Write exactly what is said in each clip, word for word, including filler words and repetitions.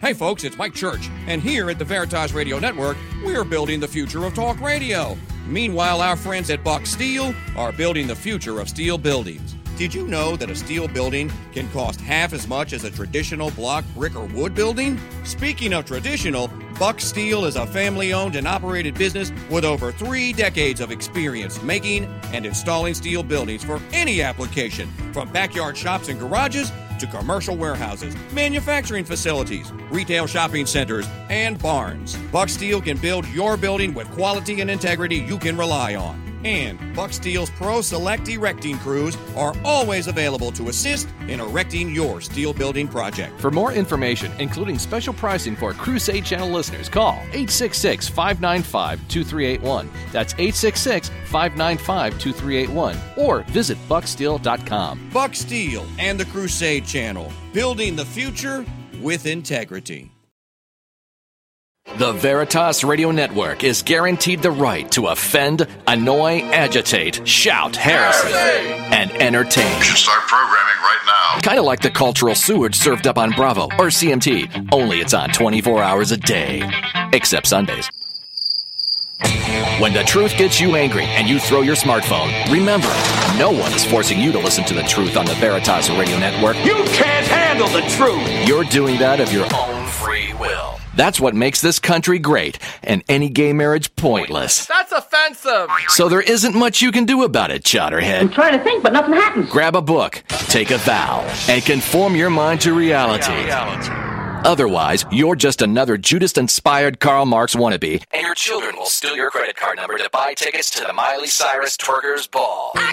Hey folks, it's Mike Church, and here at the Veritas Radio Network, we're building the future of talk radio. Meanwhile, our friends at Buck Steel are building the future of steel buildings. Did you know that a steel building can cost half as much as a traditional block, brick, or wood building? Speaking of traditional, Buck Steel is a family-owned and operated business with over three decades of experience making and installing steel buildings for any application, from backyard shops and garages to commercial warehouses, manufacturing facilities, retail shopping centers, and barns. Buck Steel can build your building with quality and integrity you can rely on. And Buck Steel's Pro Select erecting crews are always available to assist in erecting your steel building project. For more information, including special pricing for Crusade Channel listeners, call eight six six, five nine five, two three eight one. That's eight six six, five nine five, two three eight one. Or visit buck steel dot com. Buck Steel and the Crusade Channel, building the future with integrity. The Veritas Radio Network is guaranteed the right to offend, annoy, agitate, shout, harass, and entertain. You should start programming right now. Kind of like the cultural sewage served up on Bravo or C M T, only it's on twenty-four hours a day. Except Sundays. When the truth gets you angry and you throw your smartphone, remember, no one is forcing you to listen to the truth on the Veritas Radio Network. You can't handle the truth! You're doing that of your own free will. That's what makes this country great, and any gay marriage pointless. That's offensive! So there isn't much you can do about it, Chowderhead. I'm trying to think, but nothing happens. Grab a book, take a vow, and conform your mind to reality. reality. Otherwise, you're just another Judas-inspired Karl Marx wannabe, and your children will steal your credit card number to buy tickets to the Miley Cyrus Twerkers Ball. I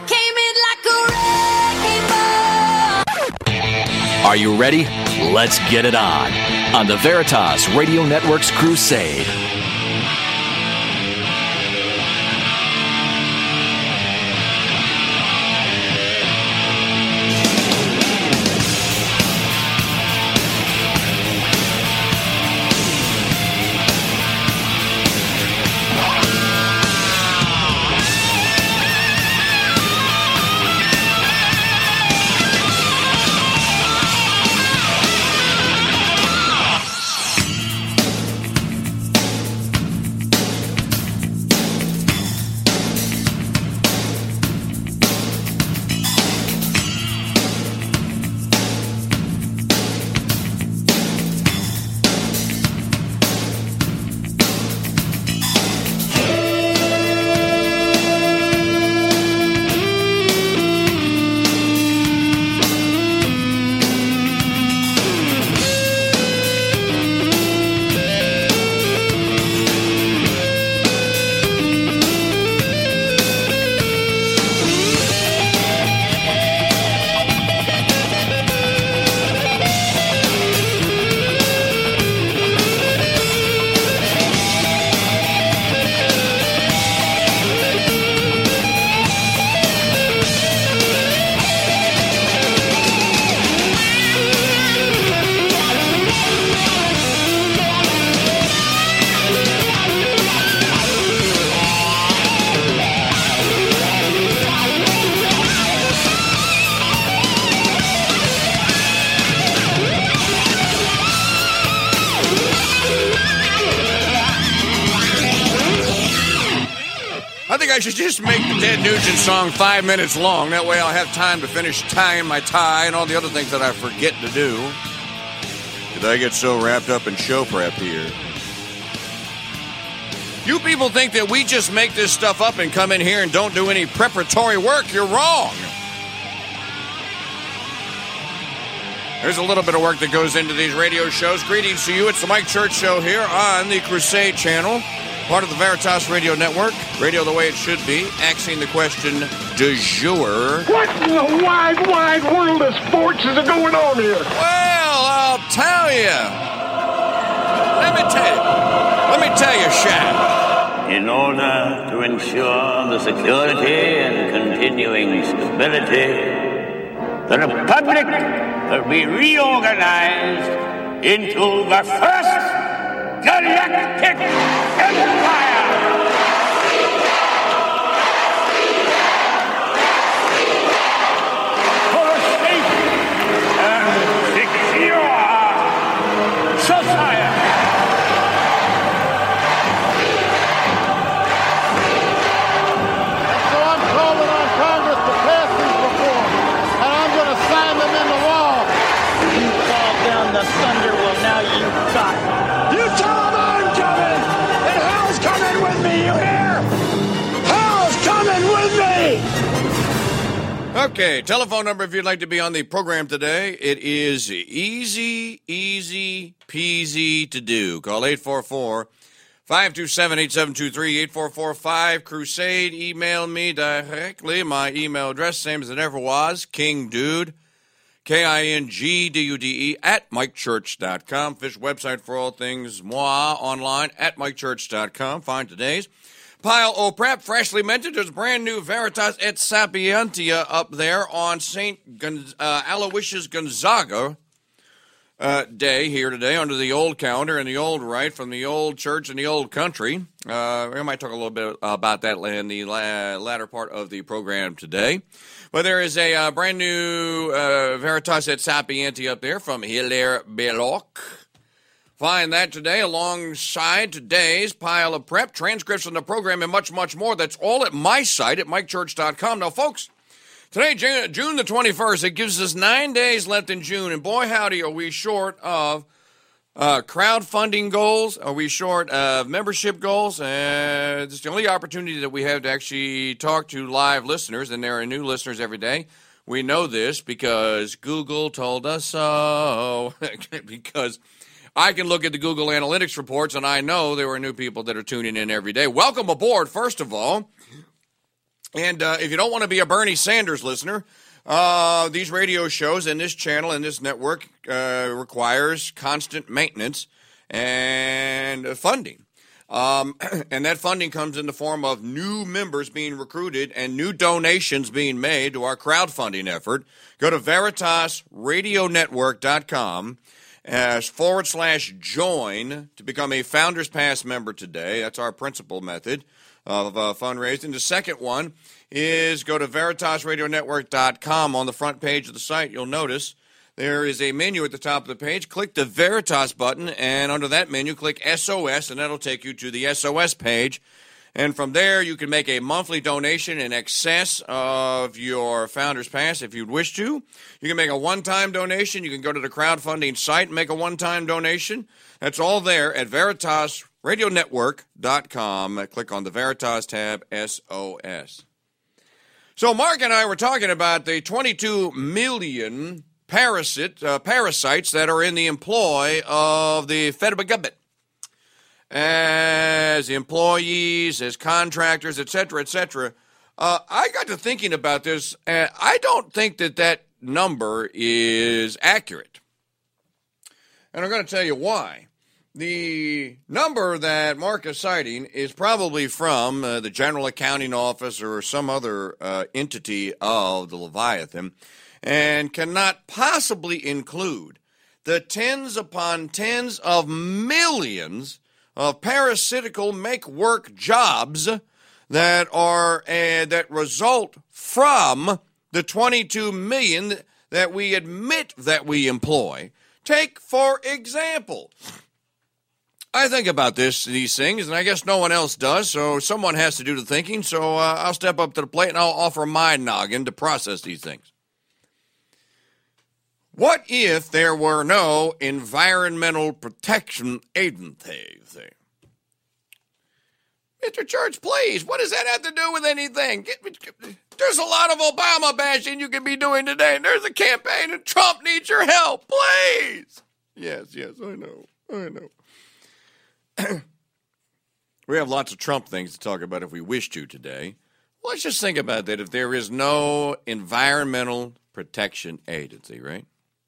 came in like a wrecking ball. Are you ready? Let's get it on. On the Veritas Radio Network's Crusade. I should just make the Ted Nugent song five minutes long. That way I'll have time to finish tying my tie and all the other things that I forget to do. Did I get so wrapped up in show prep here? You people think that we just make this stuff up and come in here and don't do any preparatory work. You're wrong. There's a little bit of work that goes into these radio shows. Greetings to you. It's the Mike Church Show here on the Crusade Channel, part of the Veritas Radio Network. Radio the way it should be. Asking the question du jour. What in the wide, wide world of sports is going on here? Well, I'll tell you. Let me tell you. Let me tell you, Shaq. In order to ensure the security and continuing stability, the Republic will be reorganized into the first galactic empire. For a safe and secure society. Okay, telephone number if you'd like to be on the program today. It is easy, easy peasy to do. Call eight four four, five two seven, eight seven two three, eight four four five Crusade. Email me directly. My email address, same as it ever was, King Dude, K I N G D U D E, at mike church dot com. Fish website for all things moi online at mike church dot com. Find today's pile o' prep, freshly minted. There's brand new Veritas et Sapientia up there on Saint Gon- uh, Aloysius Gonzaga uh, Day here today under the old calendar and the old rite from the old church and the old country. Uh, we might talk a little bit about that in the la- latter part of the program today. But there is a uh, brand new uh, Veritas et Sapientia up there from Hilaire Belloc. Find that today alongside today's pile of prep, transcripts from the program, and much, much more. That's all at my site at mike church dot com. Now, folks, today, June the twenty-first, it gives us nine days left in June, and boy, howdy, are we short of uh, crowdfunding goals? Are we short of membership goals? Uh, it's the only opportunity that we have to actually talk to live listeners, and there are new listeners every day. We know this because Google told us so, because I can look at the Google Analytics reports, and I know there are new people that are tuning in every day. Welcome aboard, first of all. And uh, if you don't want to be a Bernie Sanders listener, uh, these radio shows and this channel and this network uh, requires constant maintenance and funding. Um, and that funding comes in the form of new members being recruited and new donations being made to our crowdfunding effort. Go to veritas radio network dot com. As forward slash join to become a Founders Pass member today. That's our principal method of uh, fundraising. The second one is go to veritas radio network dot com. On the front page of the site, you'll notice there is a menu at the top of the page. Click the Veritas button, and under that menu, click S O S, and that'll take you to the S O S page. And from there, you can make a monthly donation in excess of your Founders Pass if you'd wish to. You can make a one-time donation. You can go to the crowdfunding site and make a one-time donation. That's all there at veritas radio network dot com. Click on the Veritas tab, S O S. So Mark and I were talking about the twenty-two million parasite, uh, parasites that are in the employ of the federal government. As employees, as contractors, et cetera, et cetera. Uh, I got to thinking about this, and I don't think that that number is accurate. And I'm going to tell you why. The number that Mark is citing is probably from uh, the General Accounting Office or some other uh, entity of the Leviathan, and cannot possibly include the tens upon tens of millions of parasitical make-work jobs that are uh, that result from the twenty-two million that we admit that we employ. Take, for example, I think about this, these things, and I guess no one else does, so someone has to do the thinking, so uh, I'll step up to the plate and I'll offer my noggin to process these things. What if there were no environmental protection agency? Mister Church, please, what does that have to do with anything? There's a lot of Obama bashing you can be doing today, and there's a campaign, and Trump needs your help, please. Yes, yes, I know, I know. We have lots of Trump things to talk about if we wish to today. Let's just think about that. If there is no environmental protection agency, right?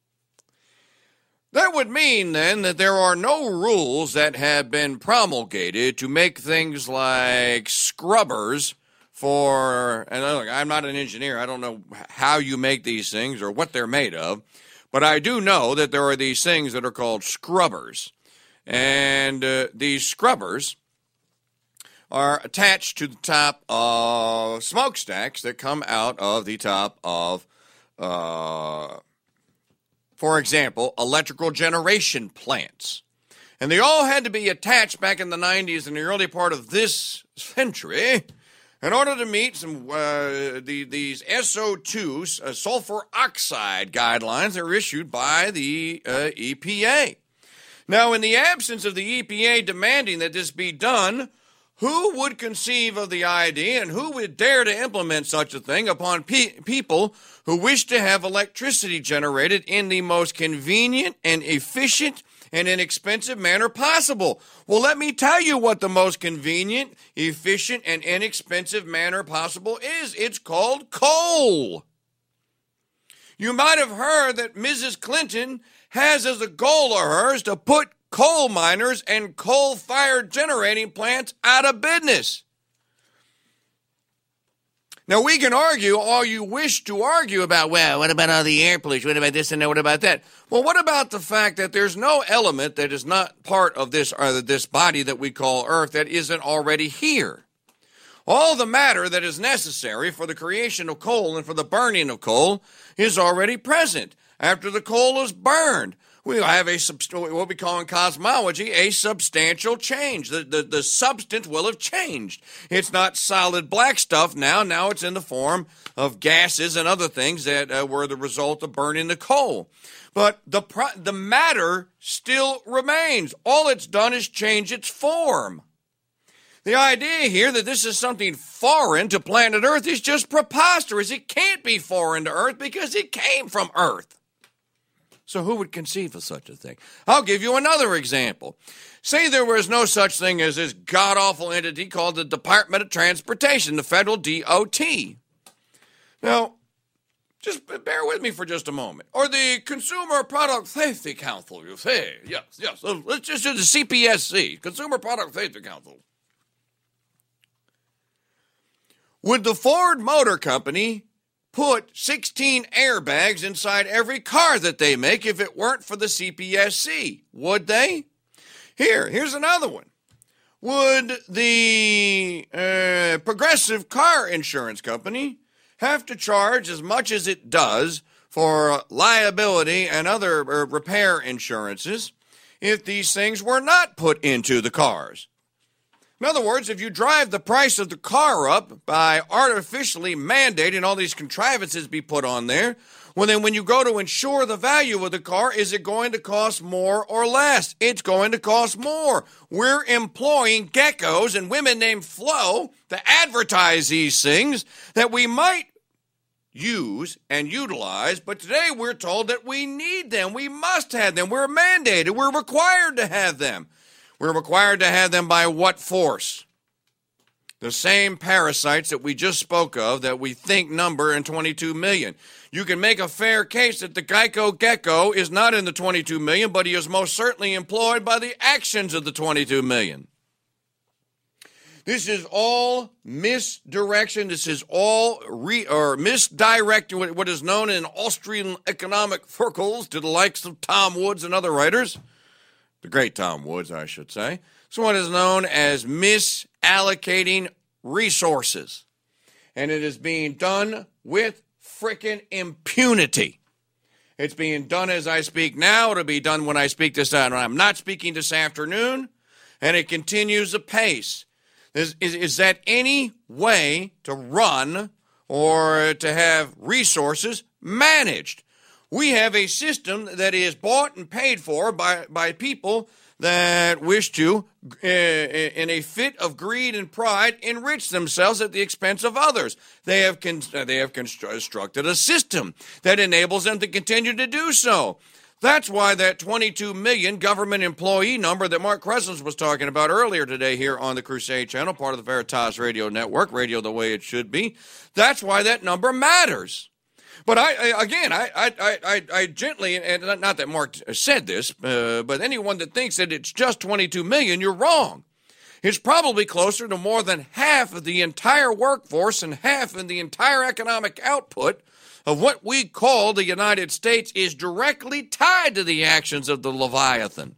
That would mean, then, that there are no rules that have been promulgated to make things like scrubbers for, and look, I'm not an engineer. I don't know how you make these things or what they're made of, but I do know that there are these things that are called scrubbers. And uh, these scrubbers are attached to the top of smokestacks that come out of the top of uh for example, electrical generation plants. And they all had to be attached back in the nineties and the early part of this century in order to meet some uh, the, these S O two, uh, sulfur oxide guidelines that were issued by the uh, E P A. Now, in the absence of the E P A demanding that this be done, Who would conceive of the idea and who would dare to implement such a thing upon pe- people who wish to have electricity generated in the most convenient and efficient and inexpensive manner possible? Well, let me tell you what the most convenient, efficient, and inexpensive manner possible is. It's called coal. You might have heard that Missus Clinton has as a goal of hers to put coal miners and coal-fired generating plants out of business. Now, we can argue all you wish to argue about, well, what about all the air pollution? What about this and that? What about that? Well, what about the fact that there's no element that is not part of this, or this body that we call Earth that isn't already here? All the matter that is necessary for the creation of coal and for the burning of coal is already present. After the coal is burned, we have a what we call in cosmology a substantial change. The, the, the substance will have changed. It's not solid black stuff now. Now it's in the form of gases and other things that uh, were the result of burning the coal. But the pro- the matter still remains. All it's done is change its form. The idea here that this is something foreign to planet Earth is just preposterous. It can't be foreign to Earth because it came from Earth. So who would conceive of such a thing? I'll give you another example. Say there was no such thing as this god-awful entity called the Department of Transportation, the federal D O T. Now, just bear with me for just a moment. Or the Consumer Product Safety Council, you say. Yes, yes. Let's just do the C P S C, Consumer Product Safety Council. Would the Ford Motor Company put sixteen airbags inside every car that they make if it weren't for the C P S C? Would they? Here, here's another one. Would the uh, Progressive Car Insurance Company have to charge as much as it does for liability and other uh, repair insurances if these things were not put into the cars? In other words, if you drive the price of the car up by artificially mandating all these contrivances be put on there, well, then when you go to insure the value of the car, is it going to cost more or less? It's going to cost more. We're employing geckos and women named Flo to advertise these things that we might use and utilize, but today we're told that we need them. We must have them. We're mandated. We're required to have them. We're required to have them by what force? The same parasites that we just spoke of that we think number in twenty-two million. You can make a fair case that the Geico Gecko is not in the twenty-two million, but he is most certainly employed by the actions of the twenty-two million. This is all misdirection. This is all re, or misdirecting what is known in Austrian economic circles to the likes of Tom Woods and other writers. The great Tom Woods, I should say. It's what is known as misallocating resources. And it is being done with frickin' impunity. It's being done as I speak now. It'll be done when I speak this out. I'm not speaking this afternoon. And it continues apace. Is, is, is that any way to run or to have resources managed? We have a system that is bought and paid for by, by people that wish to, uh, in a fit of greed and pride, enrich themselves at the expense of others. They have con- they have constructed a system that enables them to continue to do so. That's why that twenty-two million government employee number that Mark Crescens was talking about earlier today here on the Crusade Channel, part of the Veritas Radio Network, radio the way it should be, that's why that number matters. But I, I again, I, I, I, I gently, and not that Mark said this, uh, but anyone that thinks that it's just twenty-two million, you're wrong. It's probably closer to more than half of the entire workforce and half of the entire economic output of what we call the United States is directly tied to the actions of the Leviathan.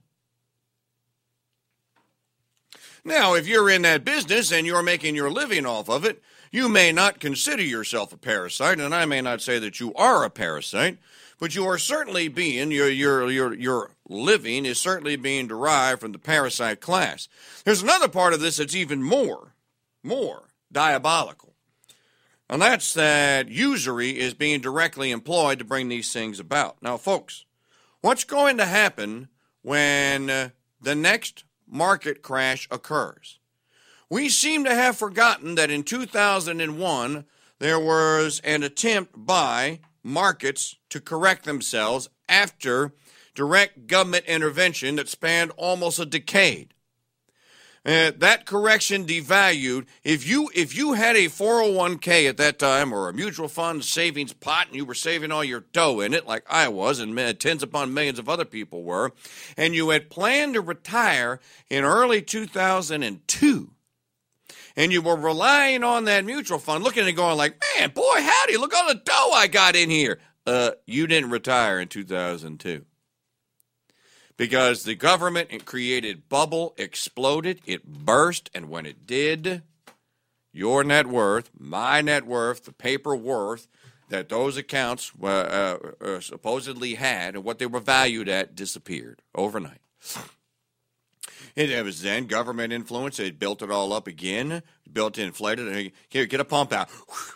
Now, if you're in that business and you're making your living off of it, you may not consider yourself a parasite, and I may not say that you are a parasite, but you are certainly being, your your your your living is certainly being derived from the parasite class. There's another part of this that's even more, more diabolical, and that's that usury is being directly employed to bring these things about. Now, folks, what's going to happen when uh, the next market crash occurs? We seem to have forgotten that in two thousand one, there was an attempt by markets to correct themselves after direct government intervention that spanned almost a decade. Uh, that correction devalued. If you if you had a four oh one k at that time or a mutual fund savings pot and you were saving all your dough in it like I was and tens upon millions of other people were, and you had planned to retire in early two thousand two, and you were relying on that mutual fund, looking and going like, man, boy, howdy, look all the dough I got in here. Uh, you didn't retire in two thousand two. Because the government created bubble, exploded, it burst, and when it did, your net worth, my net worth, the paper worth that those accounts uh, uh, supposedly had and what they were valued at disappeared overnight. It, it was then government influence. It built it all up again, built it, inflated it. Here, get a pump out.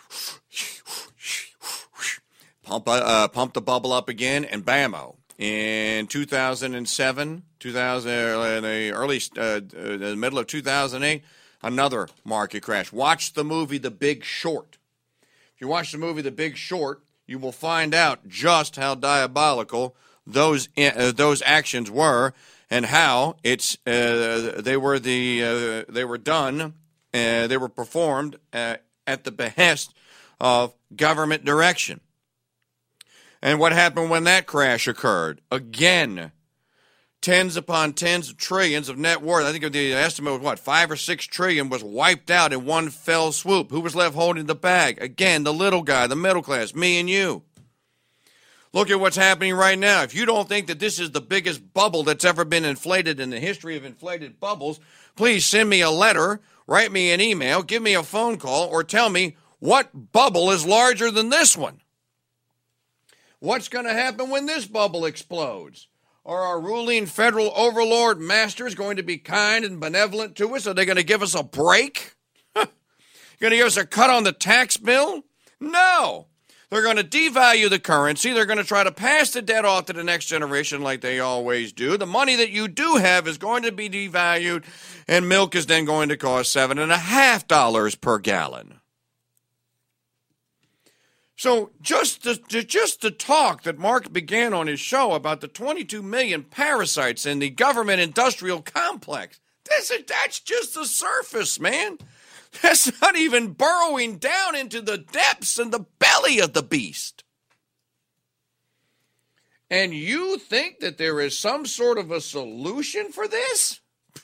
Pump, uh, pump the bubble up again, and bammo. In two thousand seven, two thousand, in the early, uh, the middle of two thousand eight, another market crash. Watch the movie The Big Short. If you watch the movie The Big Short, you will find out just how diabolical those uh, those actions were, and how it's uh, they were the uh, they were done, uh, they were performed uh, at the behest of government direction. And what happened when that crash occurred? Again, tens upon tens of trillions of net worth. I think the estimate was what, five or six trillion was wiped out in one fell swoop. Who was left holding the bag? Again, the little guy, the middle class, me and you. Look at what's happening right now. If you don't think that this is the biggest bubble that's ever been inflated in the history of inflated bubbles, please send me a letter, write me an email, give me a phone call, or tell me what bubble is larger than this one. What's going to happen when this bubble explodes? Are our ruling federal overlord masters going to be kind and benevolent to us? Are they going to give us a break? Going to give us a cut on the tax bill? No. They're going to devalue the currency. They're going to try to pass the debt off to the next generation like they always do. The money that you do have is going to be devalued, and milk is then going to cost seven and a half dollars per gallon. So just the, just the talk that Mark began on his show about the twenty-two million parasites in the government industrial complex, that's, that's just the surface, man. That's not even burrowing down into the depths and the belly of the beast. And you think that there is some sort of a solution for this?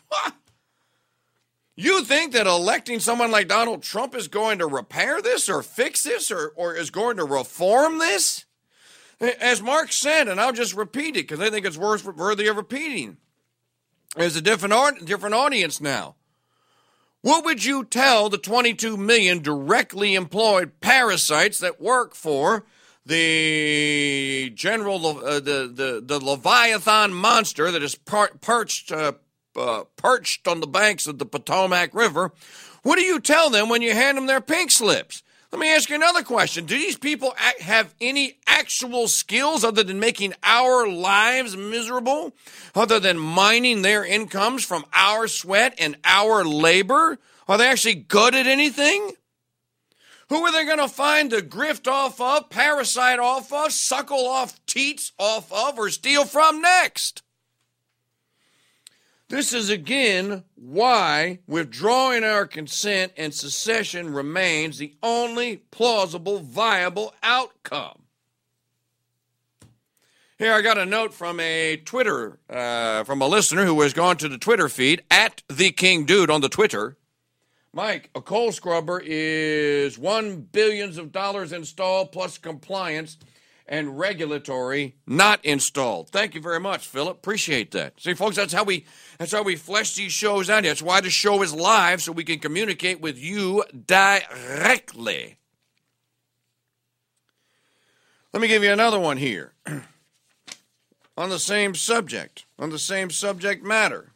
You think that electing someone like Donald Trump is going to repair this or fix this or, or is going to reform this? As Mark said, and I'll just repeat it because I think it's worth, worthy of repeating. There's a different, different audience now. What would you tell the twenty-two million directly employed parasites that work for the general, uh, the, the, the Leviathan monster that is per- perched uh, Uh, perched on the banks of the Potomac River? What do you tell them when you hand them their pink slips? Let me ask you another question. Do these people act, have any actual skills other than making our lives miserable? Other than mining their incomes from our sweat and our labor? Are they actually good at anything? Who are they going to find to grift off of, parasite off of, suckle off teats off of, or steal from next? This is, again, why withdrawing our consent and secession remains the only plausible, viable outcome. Here, I got a note from a Twitter, uh, from a listener who has gone to the Twitter feed, at the King Dude on the Twitter. Mike, a coal scrubber is one billions of dollars installed plus compliance and regulatory not installed. Thank you very much, Philip. Appreciate that. See, folks, that's how we that's how we flesh these shows out here. That's why the show is live, so we can communicate with you directly. Let me give you another one here. On the same subject, on the same subject matter.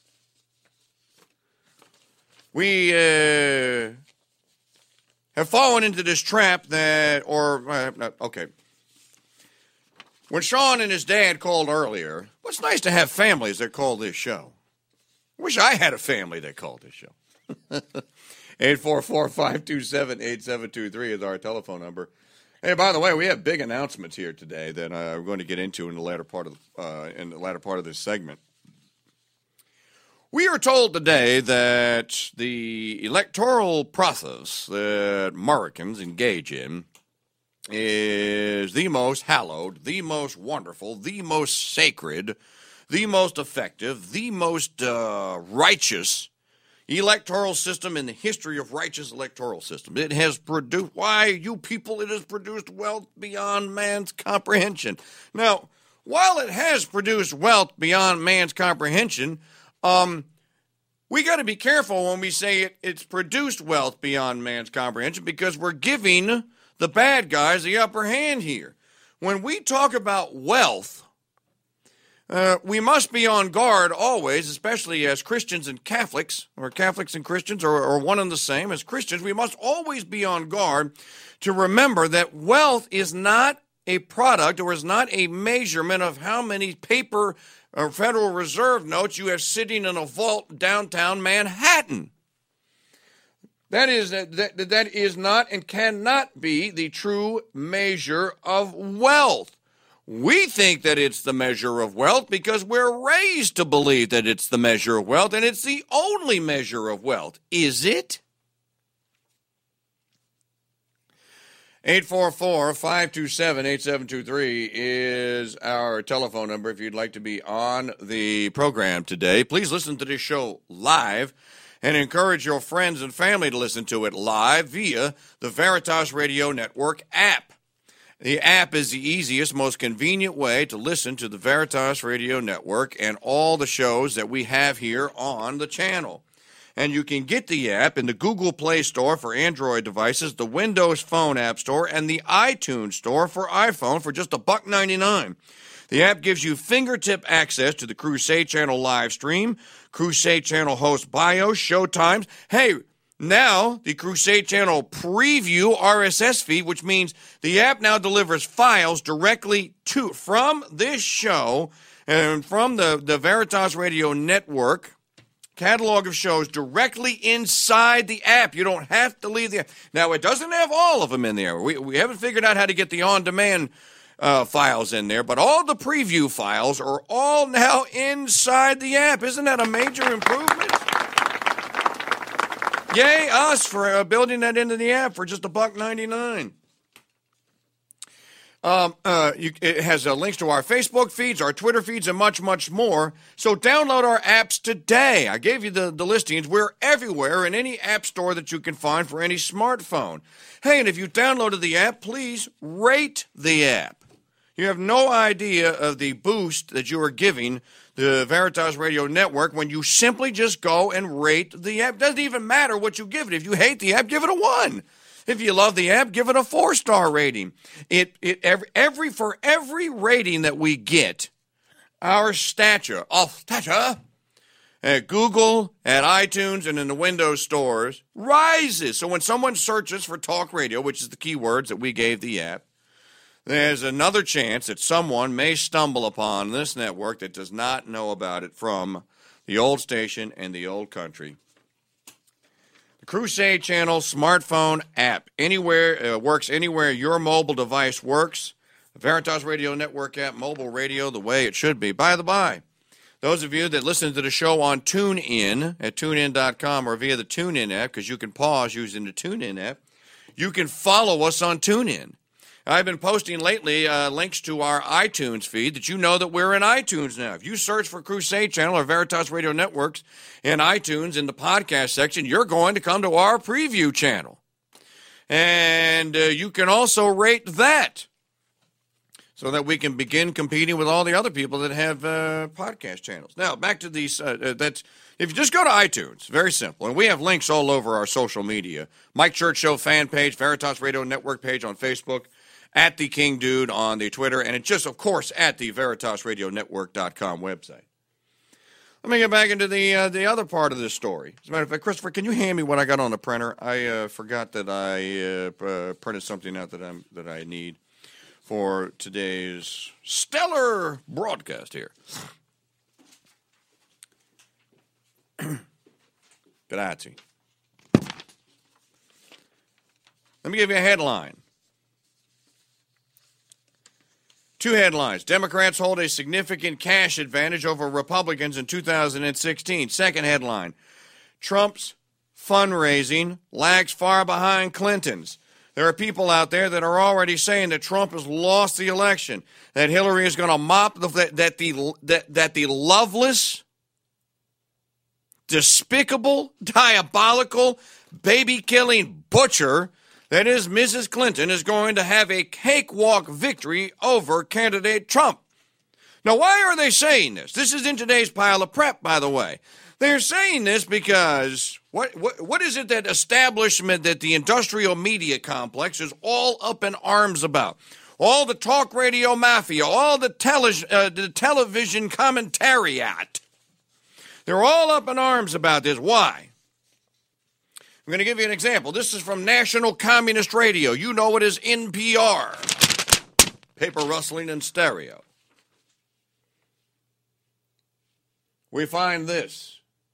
We uh, have fallen into this trap that, or, uh, okay. When Sean and his dad called earlier, well, it's nice to have families that call this show. I wish I had a family that called this show. eight four four, five two seven, eight seven two three is our telephone number. Hey, by the way, we have big announcements here today that uh, we're going to get into in the latter part of uh, in the latter part of this segment. We are told today that the electoral process that Americans engage in is the most hallowed, the most wonderful, the most sacred, the most effective, the most uh, righteous electoral system in the history of righteous electoral systems. It has produced, why, you people, it has produced wealth beyond man's comprehension. Now, while it has produced wealth beyond man's comprehension, um, we got to be careful when we say it, it's produced wealth beyond man's comprehension, because we're giving the bad guys the upper hand here. When we talk about wealth, Uh, we must be on guard always, especially as Christians and Catholics, or Catholics and Christians are, are one and the same. As Christians, we must always be on guard to remember that wealth is not a product or is not a measurement of how many paper or Federal Reserve notes you have sitting in a vault downtown Manhattan. That is, that, that is not and cannot be the true measure of wealth. We think that it's the measure of wealth because we're raised to believe that it's the measure of wealth, and it's the only measure of wealth. Is it? eight four four, five two seven, eight seven two three is our telephone number if you'd like to be on the program today. Please listen to this show live and encourage your friends and family to listen to it live via the Veritas Radio Network app. The app is the easiest, most convenient way to listen to the Veritas Radio Network and all the shows that we have here on the channel. And you can get the app in the Google Play Store for Android devices, the Windows Phone App Store, and the iTunes Store for iPhone for just a buck ninety-nine. The app gives you fingertip access to the Crusade Channel live stream, Crusade Channel host bios, show times. Hey, now, the Crusade Channel preview R S S feed, which means the app now delivers files directly to from this show and from the, the Veritas Radio Network catalog of shows directly inside the app. You don't have to leave the app. Now, it doesn't have all of them in there. We, we haven't figured out how to get the on-demand uh, files in there, but all the preview files are all now inside the app. Isn't that a major improvement? Yay, us, for uh, building that into the app for just a buck ninety-nine. Um, uh, you, it has uh, links to our Facebook feeds, our Twitter feeds, and much, much more. So download our apps today. I gave you the, the listings. We're everywhere in any app store that you can find for any smartphone. Hey, and if you downloaded the app, please rate the app. You have no idea of the boost that you are giving the Veritas Radio Network when you simply just go and rate the app. It doesn't even matter what you give it. If you hate the app, give it a one. If you love the app, give it a four-star rating. It it every, every for every rating that we get, our stature, of stature, at Google, at iTunes, and in the Windows stores rises. So when someone searches for talk radio, which is the keywords that we gave the app, there's another chance that someone may stumble upon this network that does not know about it from the old station and the old country. The Crusade Channel smartphone app. Anywhere, uh, works anywhere your mobile device works. The Veritas Radio Network app, mobile radio, the way it should be. By the by, those of you that listen to the show on TuneIn at tune in dot com or via the TuneIn app, because you can pause using the TuneIn app, you can follow us on TuneIn. I've been posting lately uh, links to our iTunes feed that you know that we're in iTunes now. If you search for Crusade Channel or Veritas Radio Networks in iTunes in the podcast section, you're going to come to our preview channel. And uh, you can also rate that so that we can begin competing with all the other people that have uh, podcast channels. Now, back to these. Uh, uh, that's if you just go to iTunes, very simple. And we have links all over our social media. Mike Church Show fan page, Veritas Radio Network page on Facebook, at the King Dude on the Twitter, and it's just, of course, at the Veritas Radio Network dot com website. Let me get back into the uh, the other part of this story. As a matter of fact, Christopher, can you hand me what I got on the printer? I uh, forgot that I uh, uh, printed something out that I'm that I need for today's stellar broadcast here. Grazie. Let me give you a headline. Two headlines. Democrats hold a significant cash advantage over Republicans in two thousand sixteen. Second headline. Trump's fundraising lags far behind Clinton's. There are people out there that are already saying that Trump has lost the election, that Hillary is going to mop the, that, that the that, that the loveless, despicable, diabolical, baby-killing butcher that is Missus Clinton is going to have a cakewalk victory over candidate Trump. Now, why are they saying this? This is in today's pile of prep, by the way. They're saying this because what what what is it that establishment, that the industrial media complex is all up in arms about? All the talk radio mafia, all the, tele, uh, the television commentariat. They're all up in arms about this. Why? I'm going to give you an example. This is from National Communist Radio. You know it as N P R. Paper rustling and stereo. We find this.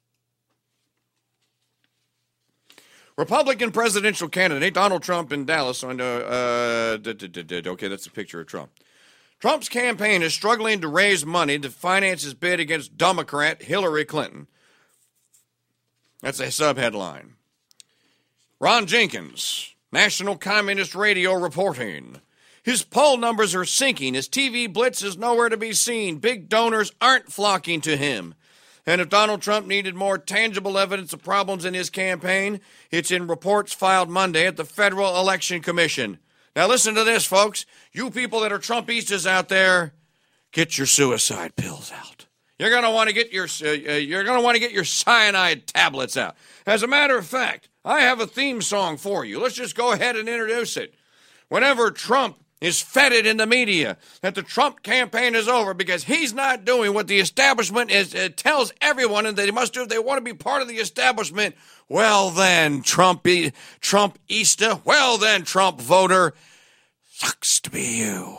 Republican presidential candidate Donald Trump in Dallas. On, uh, uh, okay, that's a picture of Trump. Trump's campaign is struggling to raise money to finance his bid against Democrat Hillary Clinton. That's a subheadline. Ron Jenkins, National Communist Radio reporting. His poll numbers are sinking. His T V blitz is nowhere to be seen. Big donors aren't flocking to him. And if Donald Trump needed more tangible evidence of problems in his campaign, it's in reports filed Monday at the Federal Election Commission. Now listen to this, folks. You people that are Trumpistas out there, get your suicide pills out. You're going to want to get your uh, you're going to want to get your cyanide tablets out. As a matter of fact, I have a theme song for you. Let's just go ahead and introduce it. Whenever Trump is feted in the media that the Trump campaign is over because he's not doing what the establishment is, uh, tells everyone and they must do if they want to be part of the establishment, well then, Trumpy, Trump-ista, well then, Trump voter, sucks to be you.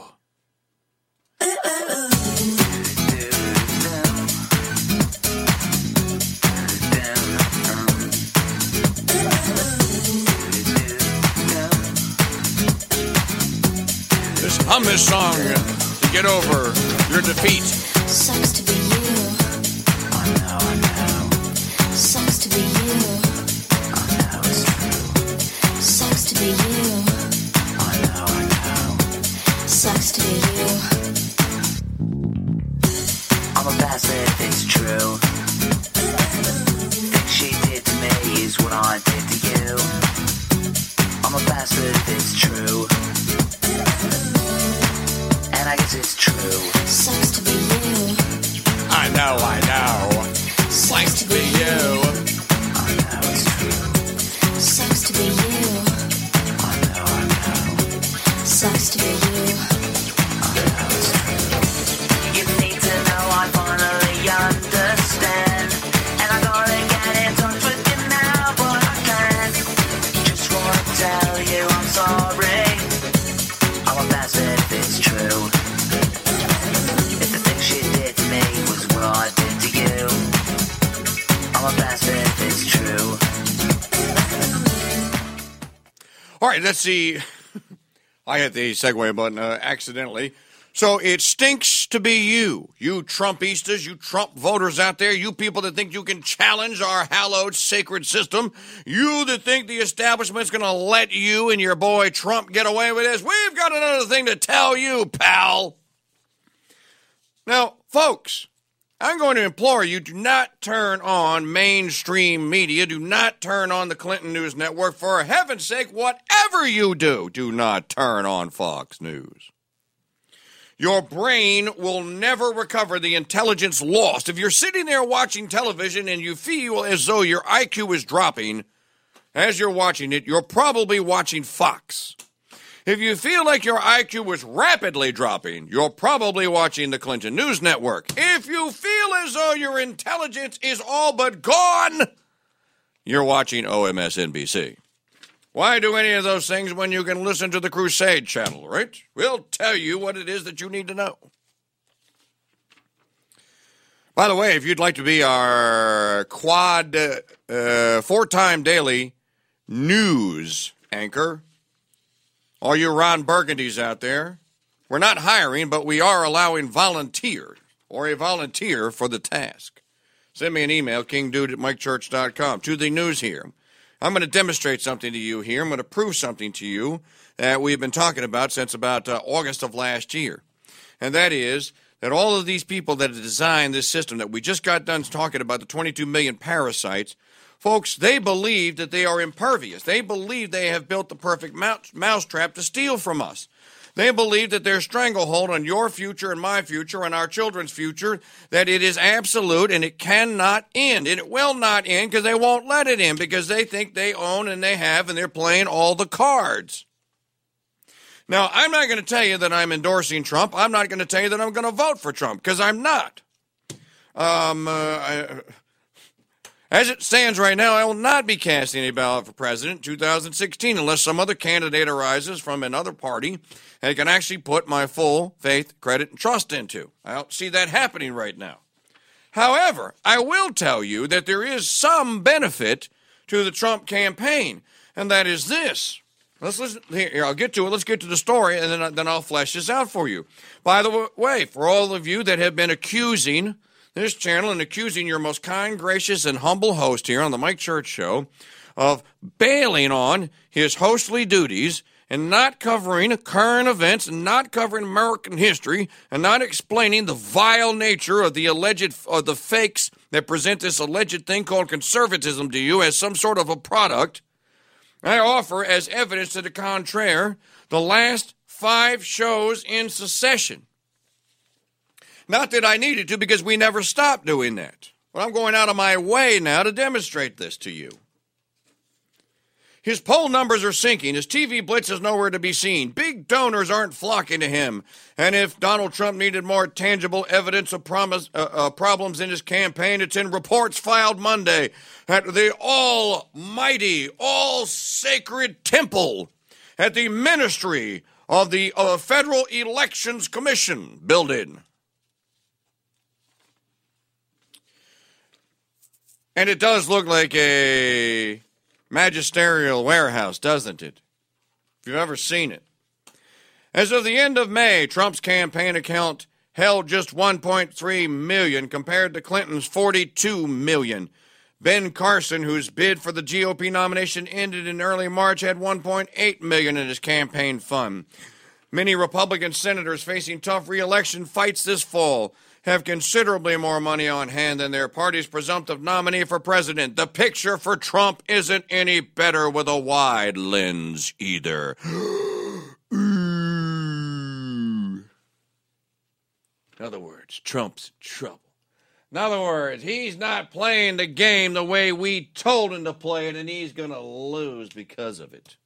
Hum this song to get over your defeat. Sucks to be you. Oh no, I know. Sucks to be you. Oh no, it's true. Sucks to be you. Oh no, I know. Sucks to be you. I'm a bastard if it's true. Things she did to me is what I did to you. I'm a bastard if it's true. I guess it's true. Sucks to be you. I know, I know. Sucks to be you. I know it's true. Sucks to be you. I know, I know. Sucks to be you. I know it's true. You need to know I finally understand. And I gotta get in touch with you now, but I can't. Just wanna tell you I'm sorry. I'm a bastard if it's true. I did to you. I'm a bastard if it's true. All right, let's see. I hit the segue button uh, accidentally. So it stinks to be you, you Trumpistas, you Trump voters out there, you people that think you can challenge our hallowed sacred system, you that think the establishment's going to let you and your boy Trump get away with this. We've got another thing to tell you, pal. Now, folks, I'm going to implore you, do not turn on mainstream media. Do not turn on the Clinton News Network. For heaven's sake, whatever you do, do not turn on Fox News. Your brain will never recover the intelligence lost. If you're sitting there watching television and you feel as though your I Q is dropping as you're watching it, you're probably watching Fox. If you feel like your I Q is rapidly dropping, you're probably watching the Clinton News Network. If you feel as though your intelligence is all but gone, you're watching O M S N B C. Why do any of those things when you can listen to the Crusade channel, right? We'll tell you what it is that you need to know. By the way, if you'd like to be our quad uh, four-time daily news anchor, All you Ron Burgundys out there, we're not hiring, but we are allowing volunteers or a volunteer for the task. Send me an email, king dude at mike church dot com. To the news here. I'm going to demonstrate something to you here. I'm going to prove something to you that we've been talking about since about uh, August of last year. And that is that all of these people that have designed this system that we just got done talking about, the twenty-two million parasites, folks, they believe that they are impervious. They believe they have built the perfect mouse, mousetrap to steal from us. They believe that their stranglehold on your future and my future and our children's future, that it is absolute and it cannot end. And it will not end because they won't let it end because they think they own and they have and they're playing all the cards. Now, I'm not going to tell you that I'm endorsing Trump. I'm not going to tell you that I'm going to vote for Trump because I'm not. Um, uh, I, as it stands right now, I will not be casting a ballot for president in two thousand sixteen unless some other candidate arises from another party and I can actually put my full faith, credit, and trust into. I don't see that happening right now. However, I will tell you that there is some benefit to the Trump campaign, and that is this. Let's listen. Here, I'll get to it. Let's get to the story, and then, then I'll flesh this out for you. By the way, for all of you that have been accusing this channel and accusing your most kind, gracious, and humble host here on the Mike Church Show of bailing on his hostly duties and not covering current events and not covering American history and not explaining the vile nature of the alleged, of the fakes that present this alleged thing called conservatism to you as some sort of a product, I offer as evidence to the contrary the last five shows in succession. Not that I needed to because we never stopped doing that. But I'm going out of my way now to demonstrate this to you. His poll numbers are sinking. His T V blitz is nowhere to be seen. Big donors aren't flocking to him. And if Donald Trump needed more tangible evidence of promise, uh, uh, problems in his campaign, it's in reports filed Monday at the almighty, all-sacred temple at the Ministry of the uh, Federal Elections Commission building. And it does look like a magisterial warehouse, doesn't it? If you've ever seen it. As of the end of May, Trump's campaign account held just one point three million compared to Clinton's forty-two million. Ben Carson, whose bid for the G O P nomination ended in early March, had one point eight million in his campaign fund. Many Republican senators facing tough re-election fights this fall have considerably more money on hand than their party's presumptive nominee for president. The picture for Trump isn't any better with a wide lens either. In other words, Trump's in trouble. In other words, he's not playing the game the way we told him to play it, and he's going to lose because of it.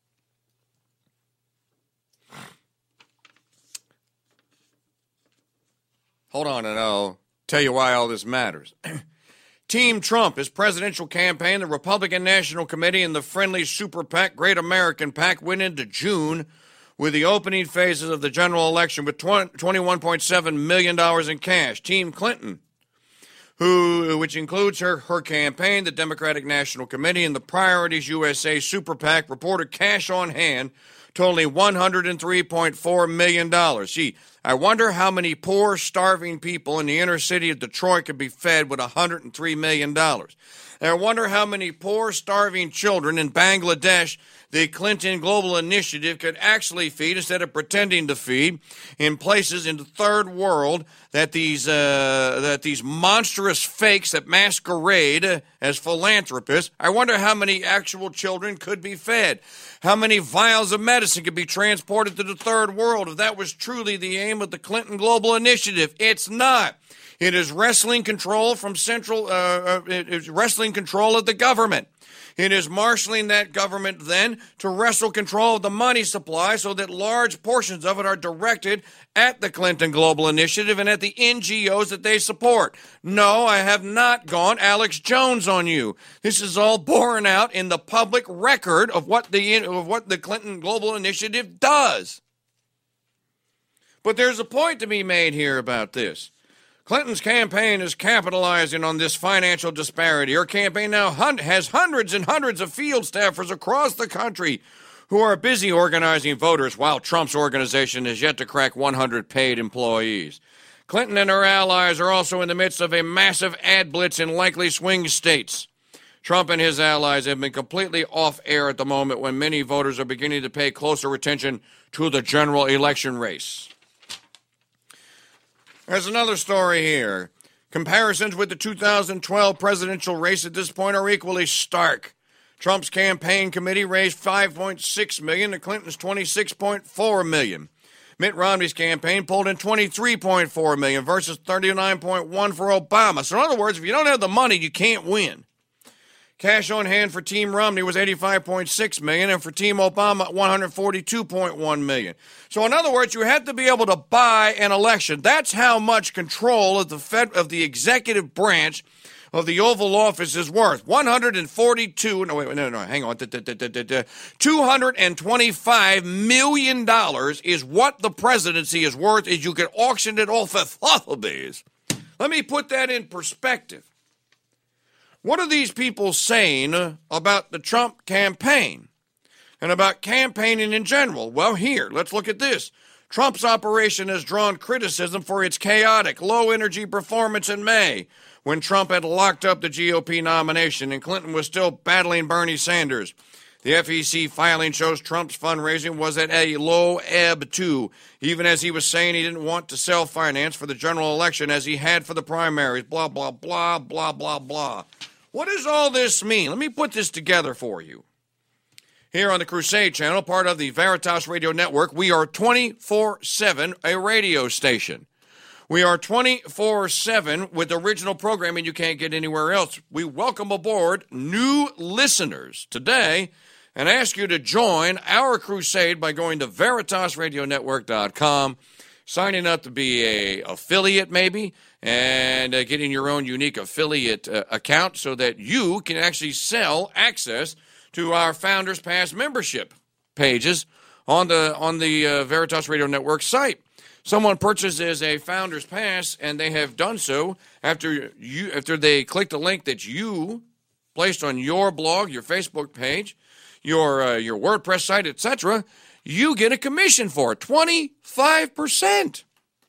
Hold on, and I'll tell you why all this matters. Team Trump, his presidential campaign, the Republican National Committee, and the friendly super PAC, Great American PAC, went into June with the opening phases of the general election with twenty-one point seven million dollars in cash. Team Clinton, who, which includes her, her campaign, the Democratic National Committee, and the Priorities U S A super PAC, reported cash on hand totaling one hundred three point four million dollars. Gee, I wonder how many poor, starving people in the inner city of Detroit could be fed with one hundred three million dollars. And I wonder how many poor, starving children in Bangladesh the Clinton Global Initiative could actually feed instead of pretending to feed in places in the third world that these uh, that these monstrous fakes that masquerade as philanthropists. I wonder how many actual children could be fed. How many vials of medicine could be transported to the third world if that was truly the aim of the Clinton Global Initiative? It's not. It is wresting control from central, uh, uh, it is wresting control of the government. It is marshaling that government then to wrestle control of the money supply so that large portions of it are directed at the Clinton Global Initiative and at the N G Os that they support. No, I have not gone Alex Jones on you. This is all borne out in the public record of what the, of what the Clinton Global Initiative does. But there's a point to be made here about this. Clinton's campaign is capitalizing on this financial disparity. Her campaign now hun- has hundreds and hundreds of field staffers across the country who are busy organizing voters while Trump's organization has yet to crack one hundred paid employees. Clinton and her allies are also in the midst of a massive ad blitz in likely swing states. Trump and his allies have been completely off air at the moment when many voters are beginning to pay closer attention to the general election race. There's another story here. Comparisons with the two thousand twelve presidential race at this point are equally stark. Trump's campaign committee raised five point six million dollars to Clinton's twenty-six point four million dollars. Mitt Romney's campaign pulled in twenty-three point four million dollars versus thirty-nine point one for Obama. So in other words, if you don't have the money, you can't win. Cash on hand for Team Romney was eighty-five point six million dollars and for Team Obama, one hundred forty-two point one million dollars. So in other words, you had to be able to buy an election. That's how much control of the Fed, of the executive branch of the Oval Office is worth. one hundred forty-two, no, wait, no, no, hang on, two hundred twenty-five million dollars is what the presidency is worth, is you can auction it off at Sotheby's. Let me put that in perspective. What are these people saying about the Trump campaign and about campaigning in general? Well, here, let's look at this. Trump's operation has drawn criticism for its chaotic, low-energy performance in May, when Trump had locked up the G O P nomination and Clinton was still battling Bernie Sanders. The F E C filing shows Trump's fundraising was at a low ebb, too, even as he was saying he didn't want to self-finance for the general election as he had for the primaries. Blah, blah, blah, blah, blah, blah. What does all this mean? Let me put this together for you. Here on the Crusade Channel, part of the Veritas Radio Network, we are twenty-four seven a radio station. We are twenty-four seven with original programming you can't get anywhere else. We welcome aboard new listeners today and ask you to join our crusade by going to veritas radio network dot com, signing up to be a affiliate maybe, and uh, getting your own unique affiliate uh, account so that you can actually sell access to our Founders Pass membership pages on the on the uh, Veritas Radio Network site. Someone purchases a Founders Pass, and they have done so after you after they clicked a link that you placed on your blog, your Facebook page, your uh, your WordPress site, et cetera. You get a commission for it, twenty-five percent.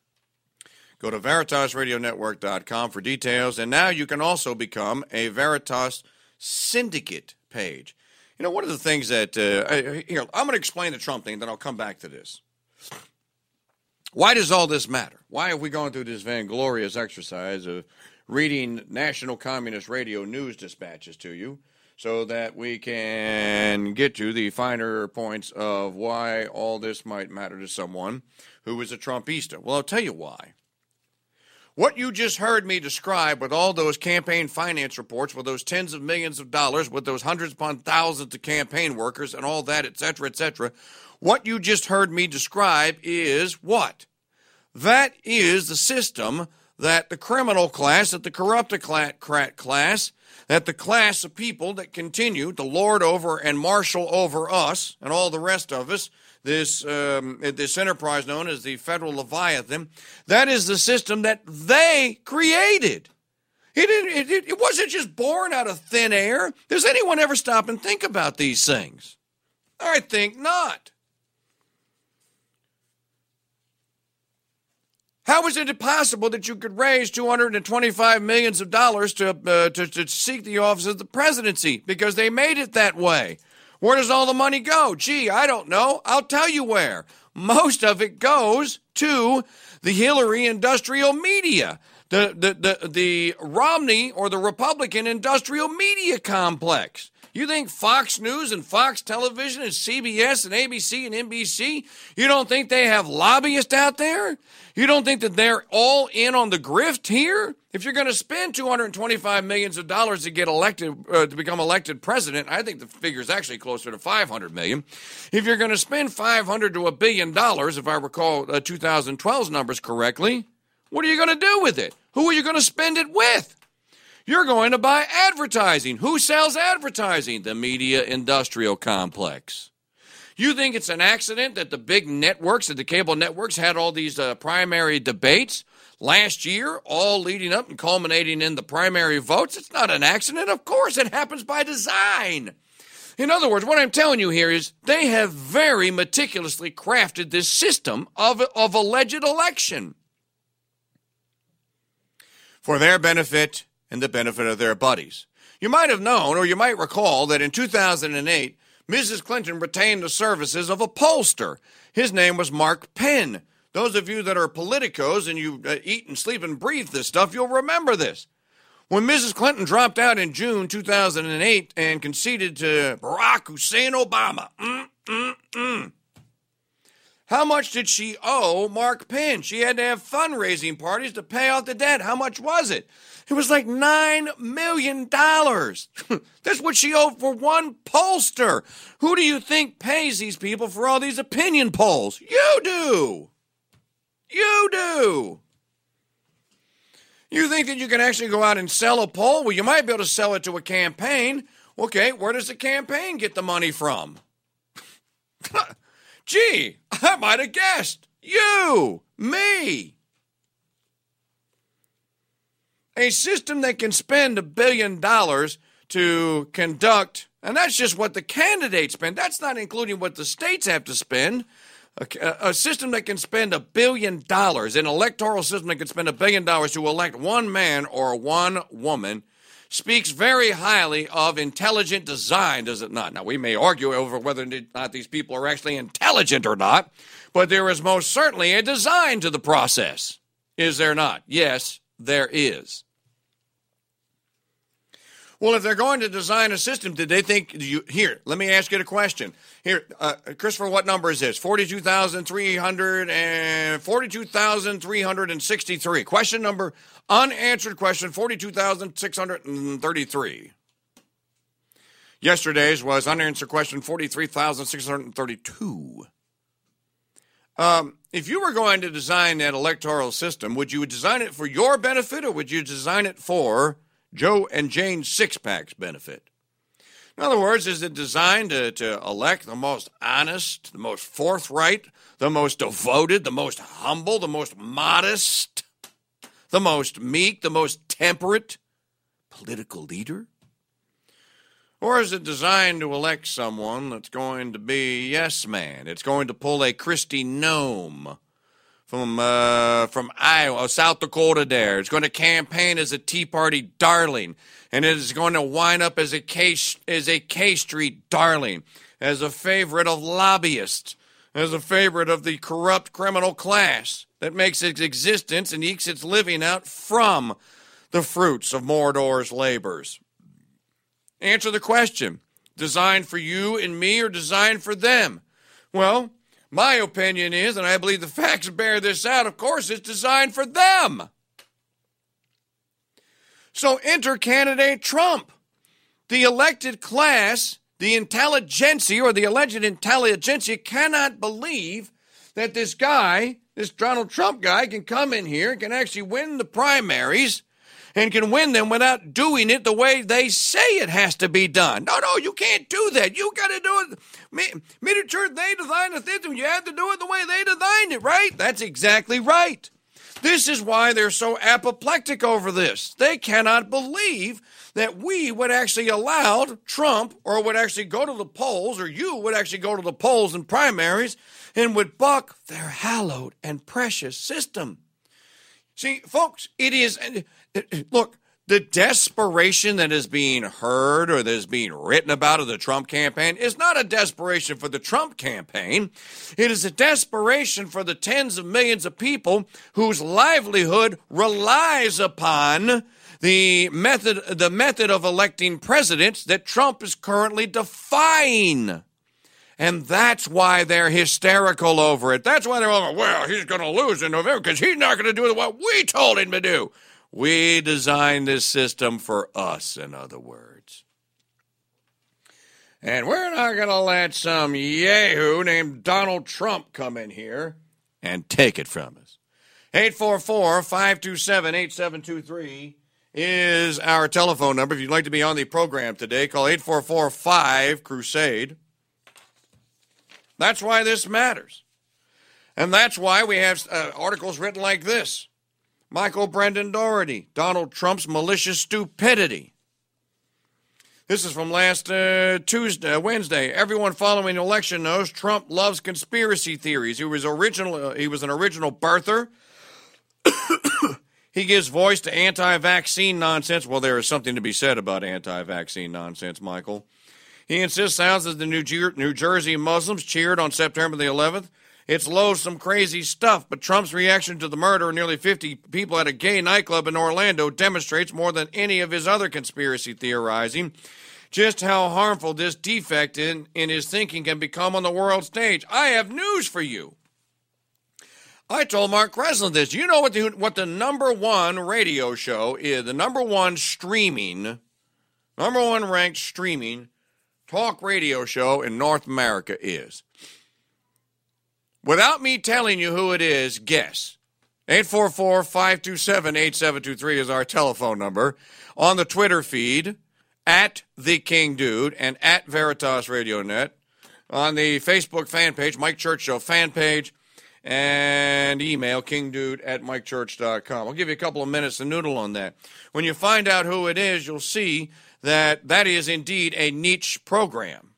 Go to veritas radio network dot com for details, and now you can also become a Veritas Syndicate page. You know, one of the things that, uh, here, I'm going to explain the Trump thing, then I'll come back to this. Why does all this matter? Why have we gone through this vainglorious exercise of reading National Communist Radio news dispatches to you so that we can get to the finer points of why all this might matter to someone who is a Trumpista? Well, I'll tell you why. What you just heard me describe with all those campaign finance reports, with those tens of millions of dollars, with those hundreds upon thousands of campaign workers and all that, et cetera, et cetera, what you just heard me describe is what? That is the system that the criminal class, that the corruptocrat class, that the class of people that continue to lord over and marshal over us and all the rest of us, this um, this enterprise known as the Federal Leviathan, that is the system that they created. It, it, it, it wasn't just born out of thin air. Does anyone ever stop and think about these things? I think not. How is it possible that you could raise two hundred twenty-five million dollars to, uh, to, to seek the office of the presidency? Because they made it that way. Where does all the money go? Gee, I don't know. I'll tell you where. Most of it goes to the Hillary industrial media, the, the, the, the Romney or the Republican industrial media complex. You think Fox News and Fox Television and C B S and A B C and N B C, you don't think they have lobbyists out there? You don't think that they're all in on the grift here? If you're going to spend two hundred twenty-five million dollars to get elected, uh, to become elected president, I think the figure is actually closer to five hundred million dollars. If you're going to spend five hundred to a billion dollars, if I recall uh, twenty twelve's numbers correctly, what are you going to do with it? Who are you going to spend it with? You're going to buy advertising. Who sells advertising? The media industrial complex. You think it's an accident that the big networks, that the cable networks had all these uh, primary debates last year, all leading up and culminating in the primary votes? It's not an accident. Of course, it happens by design. In other words, what I'm telling you here is they have very meticulously crafted this system of, of alleged election for their benefit and the benefit of their buddies. You might have known, or you might recall, that in two thousand eight, Missus Clinton retained the services of a pollster. His name was Mark Penn. Those of you that are politicos and you uh, eat and sleep and breathe this stuff, you'll remember this. When Missus Clinton dropped out in June two thousand eight and conceded to Barack Hussein Obama, mm, mm, mm. how much did she owe Mark Penn? She had to have fundraising parties to pay off the debt. How much was it? It was like nine million dollars. That's what she owed for one pollster. Who do you think pays these people for all these opinion polls? You do. You do. You think that you can actually go out and sell a poll? Well, you might be able to sell it to a campaign. Okay, where does the campaign get the money from? Gee, I might have guessed. You, me. A system that can spend a billion dollars to conduct, and that's just what the candidates spend. That's not including what the states have to spend. A, a system that can spend a billion dollars, an electoral system that can spend a billion dollars to elect one man or one woman, speaks very highly of intelligent design, does it not? Now, we may argue over whether or not these people are actually intelligent or not, but there is most certainly a design to the process. Is there not? Yes, there is. Well, if they're going to design a system, did they think, you, here, let me ask you a question. Here, uh, Christopher, what number is this? forty-two thousand three hundred forty-two thousand three hundred sixty-three. Question number, unanswered question, forty-two thousand six hundred thirty-three. Yesterday's was unanswered question, forty-three thousand six hundred thirty-two. Um, if you were going to design that electoral system, would you design it for your benefit or would you design it for Joe and Jane Sixpack's benefit? In other words, is it designed to, to elect the most honest, the most forthright, the most devoted, the most humble, the most modest, the most meek, the most temperate political leader? Or is it designed to elect someone that's going to be yes man? It's going to pull a Kristi Noem from uh, from Iowa, South Dakota there. It's going to campaign as a Tea Party darling, and it is going to wind up as a K, as a K Street darling, as a favorite of lobbyists, as a favorite of the corrupt criminal class that makes its existence and ekes its living out from the fruits of Mordor's labors. Answer the question. Designed for you and me or designed for them? Well, my opinion is, and I believe the facts bear this out, of course, it's designed for them. So enter candidate Trump. The elected class, the intelligentsia or the alleged intelligentsia cannot believe that this guy, this Donald Trump guy, can come in here and can actually win the primaries and can win them without doing it the way they say it has to be done. No, no, you can't do that. You got to do it. Me, me to church, they designed the system. You have to do it the way they designed it, right? That's exactly right. This is why they're so apoplectic over this. They cannot believe that we would actually allow Trump or would actually go to the polls, or you would actually go to the polls in primaries and would buck their hallowed and precious system. See, folks, it is, look, the desperation that is being heard or that is being written about of the Trump campaign is not a desperation for the Trump campaign. It is a desperation for the tens of millions of people whose livelihood relies upon the method, the method of electing presidents that Trump is currently defying. And that's why they're hysterical over it. That's why they're all, well, he's going to lose in November because he's not going to do what we told him to do. We designed this system for us, in other words. And we're not going to let some yahoo named Donald Trump come in here and take it from us. eight four four, five two seven, eight seven two three is our telephone number. If you'd like to be on the program today, call eight four four, five, crusade. That's why this matters. And that's why we have uh, articles written like this. Michael Brendan Doherty, Donald Trump's malicious stupidity. This is from last uh, Tuesday, Wednesday. Everyone following the election knows Trump loves conspiracy theories. He was original. Uh, he was an original birther. He gives voice to anti-vaccine nonsense. Well, there is something to be said about anti-vaccine nonsense, Michael. He insists thousands of the New, Jer- New Jersey Muslims cheered on September the eleventh. It's loathsome, crazy stuff, but Trump's reaction to the murder of nearly fifty people at a gay nightclub in Orlando demonstrates more than any of his other conspiracy theorizing just how harmful this defect in, in his thinking can become on the world stage. I have news for you. I told Mark Kreslin this. You know what the, what the number one radio show is, the number one streaming, number one ranked streaming talk radio show in North America is? Without me telling you who it is, guess. eight four four, five two seven, eight seven two three is our telephone number. On the Twitter feed, at The King Dude and at Veritas Radio Net. On the Facebook fan page, Mike Church Show fan page. And email kingdude at mikechurch dot com. I'll give you a couple of minutes to noodle on that. When you find out who it is, you'll see that that is indeed a niche program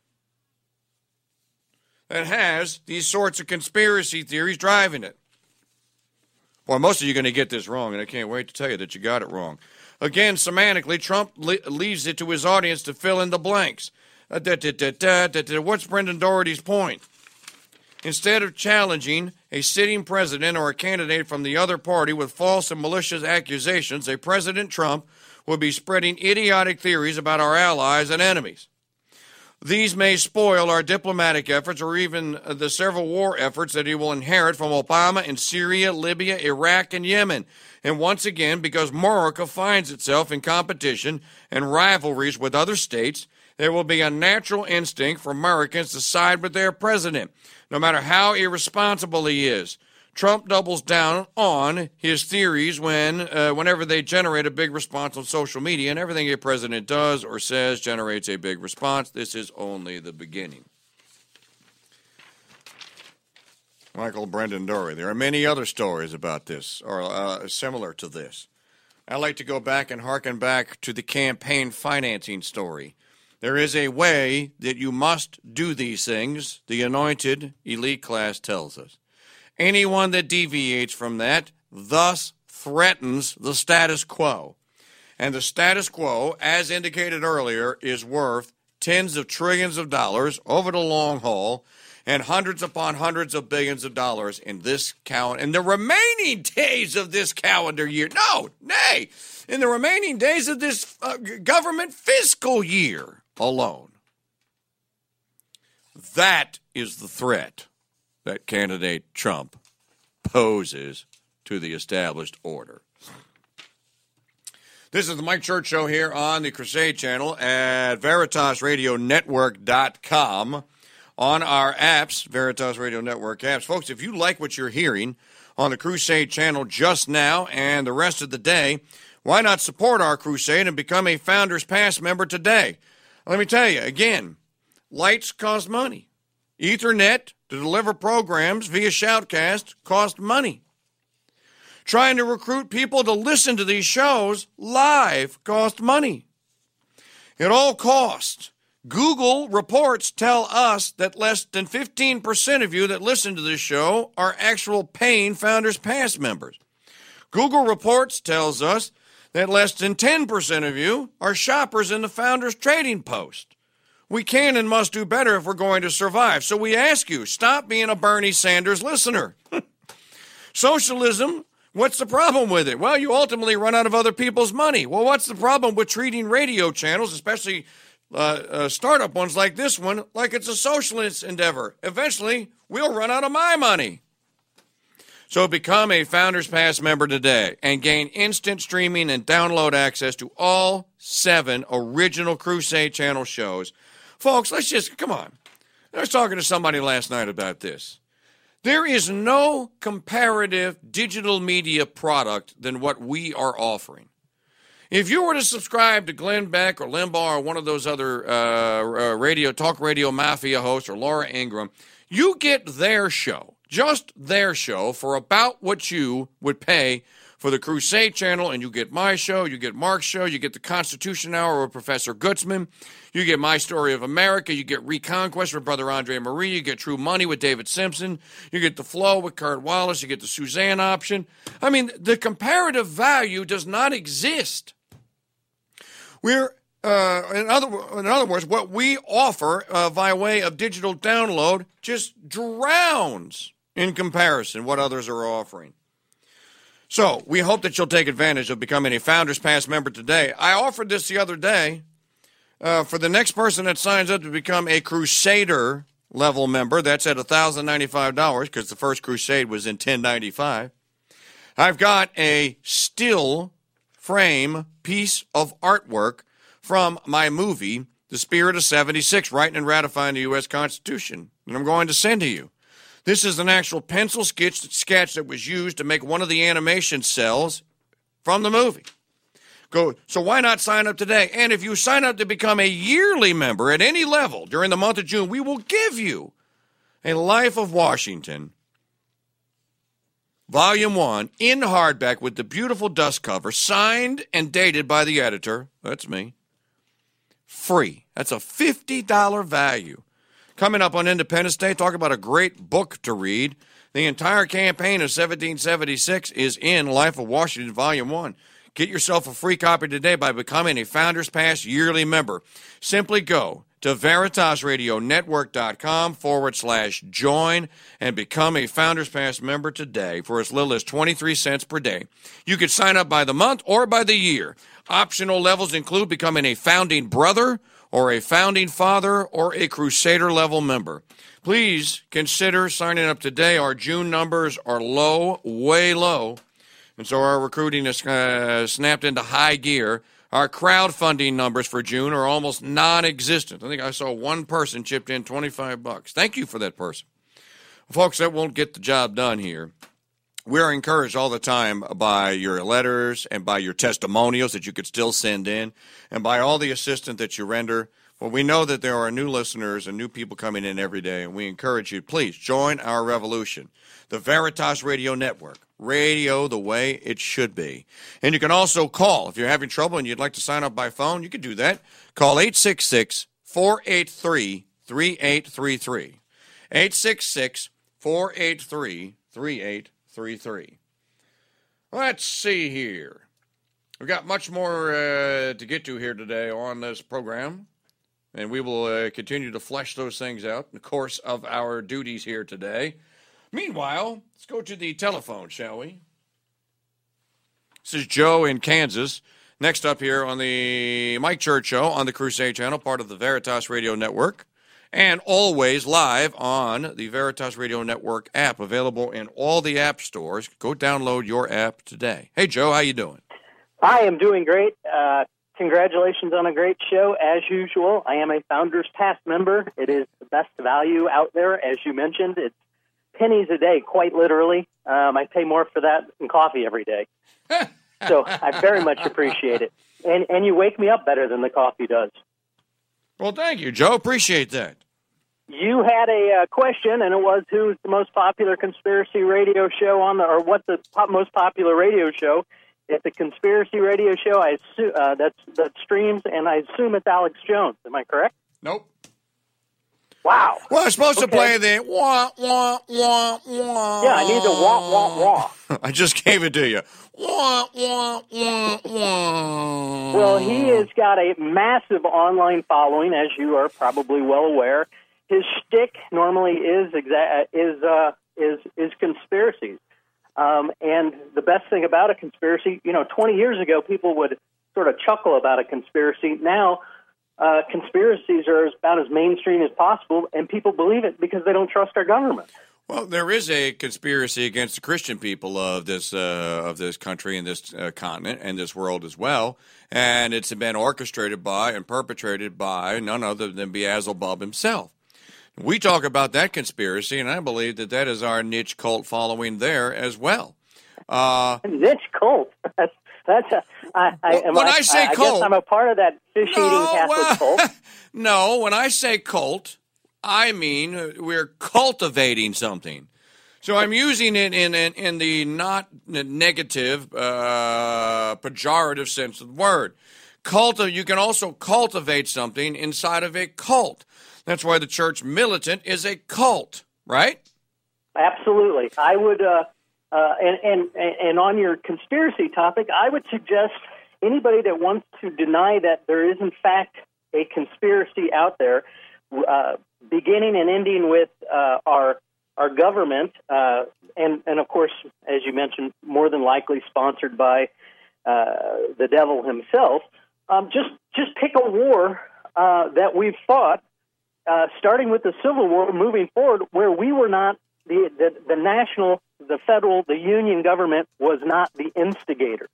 that has these sorts of conspiracy theories driving it. Well, most of you are going to get this wrong, and I can't wait to tell you that you got it wrong. Again, semantically, Trump le- leaves it to his audience to fill in the blanks. Uh, da, da, da, da, da, da. What's Brendan Doherty's point? Instead of challenging a sitting president or a candidate from the other party with false and malicious accusations, a President Trump will be spreading idiotic theories about our allies and enemies. These may spoil our diplomatic efforts or even the several war efforts that he will inherit from Obama in Syria, Libya, Iraq, and Yemen. And once again, because America finds itself in competition and rivalries with other states, there will be a natural instinct for Americans to side with their president, no matter how irresponsible he is. Trump doubles down on his theories when, uh, whenever they generate a big response on social media, and everything a president does or says generates a big response. This is only the beginning. Michael Brendan Doherty. There are many other stories about this, or uh, similar to this. I like to go back and hearken back to the campaign financing story. There is a way that you must do these things, the anointed elite class tells us. Anyone that deviates from that thus threatens the status quo. And the status quo, as indicated earlier, is worth tens of trillions of dollars over the long haul and hundreds upon hundreds of billions of dollars in this calendar, in the remaining days of this calendar year. No, nay, in the remaining days of this uh, government fiscal year alone. That is the threat that candidate Trump poses to the established order. This is the Mike Church Show here on the Crusade Channel at veritas radio network dot com. On our apps, Veritas Radio Network apps. Folks, if you like what you're hearing on the Crusade Channel just now and the rest of the day, why not support our crusade and become a Founders Pass member today? Let me tell you, again, lights cost money. Ethernet to deliver programs via Shoutcast cost money. Trying to recruit people to listen to these shows live cost money. It all costs. Google reports tell us that less than fifteen percent of you that listen to this show are actual paying Founders Pass members. Google reports tells us that less than ten percent of you are shoppers in the Founders Trading Post. We can and must do better if we're going to survive. So we ask you, stop being a Bernie Sanders listener. Socialism, what's the problem with it? Well, you ultimately run out of other people's money. Well, what's the problem with treating radio channels, especially uh, uh, startup ones like this one, like it's a socialist endeavor? Eventually, we'll run out of my money. So become a Founders Pass member today and gain instant streaming and download access to all seven original Crusade Channel shows. Folks, let's just, come on. I was talking to somebody last night about this. There is no comparative digital media product than what we are offering. If you were to subscribe to Glenn Beck or Limbaugh or one of those other uh, uh, radio talk radio mafia hosts or Laura Ingraham, you get their show, just their show, for about what you would pay for the Crusade Channel, and you get my show, you get Mark's show, you get the Constitution Hour with Professor Gutzman, you get My Story of America, you get Reconquest with Brother Andre Marie, you get True Money with David Simpson, you get The Flow with Kurt Wallace, you get the Suzanne option. I mean, the comparative value does not exist. We're, uh, in other in other words, what we offer uh, via way of digital download just drowns in comparison what others are offering. So we hope that you'll take advantage of becoming a Founders Pass member today. I offered this the other day uh, for the next person that signs up to become a Crusader level member. That's at one thousand ninety-five dollars because the first Crusade was in ten ninety-five. I've got a still frame piece of artwork from my movie, The Spirit of seventy-six, Writing and Ratifying the U S Constitution, and I'm going to send to you. This is an actual pencil sketch, sketch that was used to make one of the animation cells from the movie. Go. So why not sign up today? And if you sign up to become a yearly member at any level during the month of June, we will give you a Life of Washington, Volume one, in hardback with the beautiful dust cover, signed and dated by the editor. That's me. Free. That's a fifty dollars value. Coming up on Independence Day, talk about a great book to read. The entire campaign of seventeen seventy-six is in Life of Washington, Volume one. Get yourself a free copy today by becoming a Founders Pass yearly member. Simply go to veritasradionetwork.com forward slash join and become a Founders Pass member today for as little as twenty-three cents per day. You can sign up by the month or by the year. Optional levels include becoming a founding brother or a founding father or a Crusader level member. Please consider signing up today. Our June numbers are low, way low, and so our recruiting is uh, snapped into high gear. Our crowdfunding numbers for June are almost non-existent. I think I saw one person chipped in twenty-five bucks. Thank you for that person. Folks, that won't get the job done here. We're encouraged all the time by your letters and by your testimonials that you could still send in and by all the assistance that you render. Well, we know that there are new listeners and new people coming in every day, and we encourage you, please join our revolution, the Veritas Radio Network, radio the way it should be. And you can also call. If you're having trouble and you'd like to sign up by phone, you can do that. Call eight six six, four eight three, three eight three three. eight six six, four eight three, three eight three three. Let's see here. We've got much more uh, to get to here today on this program, and we will uh, continue to flesh those things out in the course of our duties here today. Meanwhile, let's go to the telephone, shall we? This is Joe in Kansas. Next up here on the Mike Church Show on the Crusade Channel, part of the Veritas Radio Network, and always live on the Veritas Radio Network app, available in all the app stores. Go download your app today. Hey, Joe, how you doing? I am doing great. Uh, congratulations on a great show, as usual. I am a Founders Pass member. It is the best value out there, as you mentioned. It's pennies a day, quite literally. Um, I pay more for that than coffee every day. So I very much appreciate it. And, and you wake me up better than the coffee does. Well, thank you, Joe. Appreciate that. You had a uh, question, and it was who's the most popular conspiracy radio show on the, or what's the po- most popular radio show? It's a conspiracy radio show. I assume uh, that's that streams, and I assume it's Alex Jones. Am I correct? Nope. Wow. Well, I'm supposed okay. to play the wah wah wah wah. Yeah, I need the wah wah wah. I just gave it to you. Wah wah wah wah. Well, he has got a massive online following, as you are probably well aware. His shtick normally is exa- is uh, is is conspiracies, um, and the best thing about a conspiracy, you know, twenty years ago, people would sort of chuckle about a conspiracy. Now, uh, conspiracies are about as mainstream as possible, and people believe it because they don't trust our government. Well, there is a conspiracy against the Christian people of this uh, of this country and this uh, continent and this world as well, and it's been orchestrated by and perpetrated by none other than Beelzebub himself. We talk about that conspiracy, and I believe that that is our niche cult following there as well. Uh, niche cult? That's, that's a, I, I, well, when I, I say I, cult, I guess I'm a part of that fish-eating no, Catholic well, cult. No, when I say cult, I mean we're cultivating something. So I'm using it in in, in the not negative, uh, pejorative sense of the word. Culti- you can also cultivate something inside of a cult. That's why the church militant is a cult, right? Absolutely. I would, uh, uh, and, and, and on your conspiracy topic, I would suggest anybody that wants to deny that there is, in fact, a conspiracy out there, uh, beginning and ending with uh, our our government, uh, and, and, of course, as you mentioned, more than likely sponsored by uh, the devil himself, um, just, just pick a war uh, that we've fought, uh, starting with the Civil War, moving forward, where we were not, the, the, the national, the federal, the union government was not the instigator.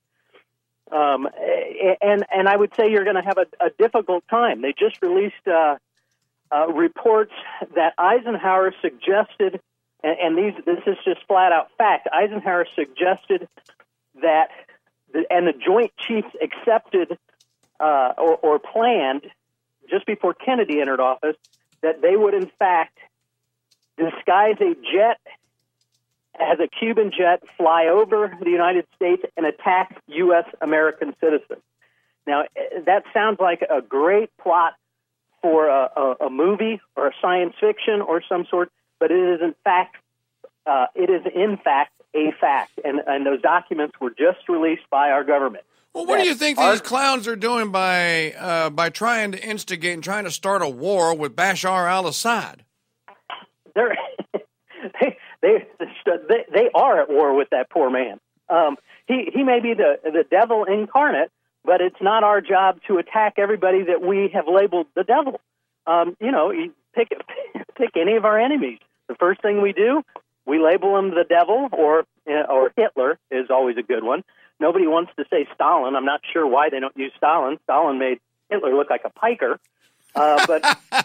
Um, and, and I would say you're going to have a, a difficult time. They just released uh, uh, reports that Eisenhower suggested, and, and these this is just flat out fact, Eisenhower suggested that, the, and the Joint Chiefs accepted uh, or, or planned just before Kennedy entered office, that they would in fact disguise a jet as a Cuban jet, fly over the United States and attack U S American citizens. Now, that sounds like a great plot for a, a, a movie or a science fiction or some sort, but it is in fact, uh, it is in fact a fact, and, and those documents were just released by our government. Well, what do you think these clowns are doing by uh, by trying to instigate and trying to start a war with Bashar al-Assad? They're they, they they they are at war with that poor man. Um, he he may be the the devil incarnate, but it's not our job to attack everybody that we have labeled the devil. Um, you know, you pick pick any of our enemies. The first thing we do, we label them the devil, or or Hitler is always a good one. Nobody wants to say Stalin. I'm not sure why they don't use Stalin. Stalin made Hitler look like a piker, uh, but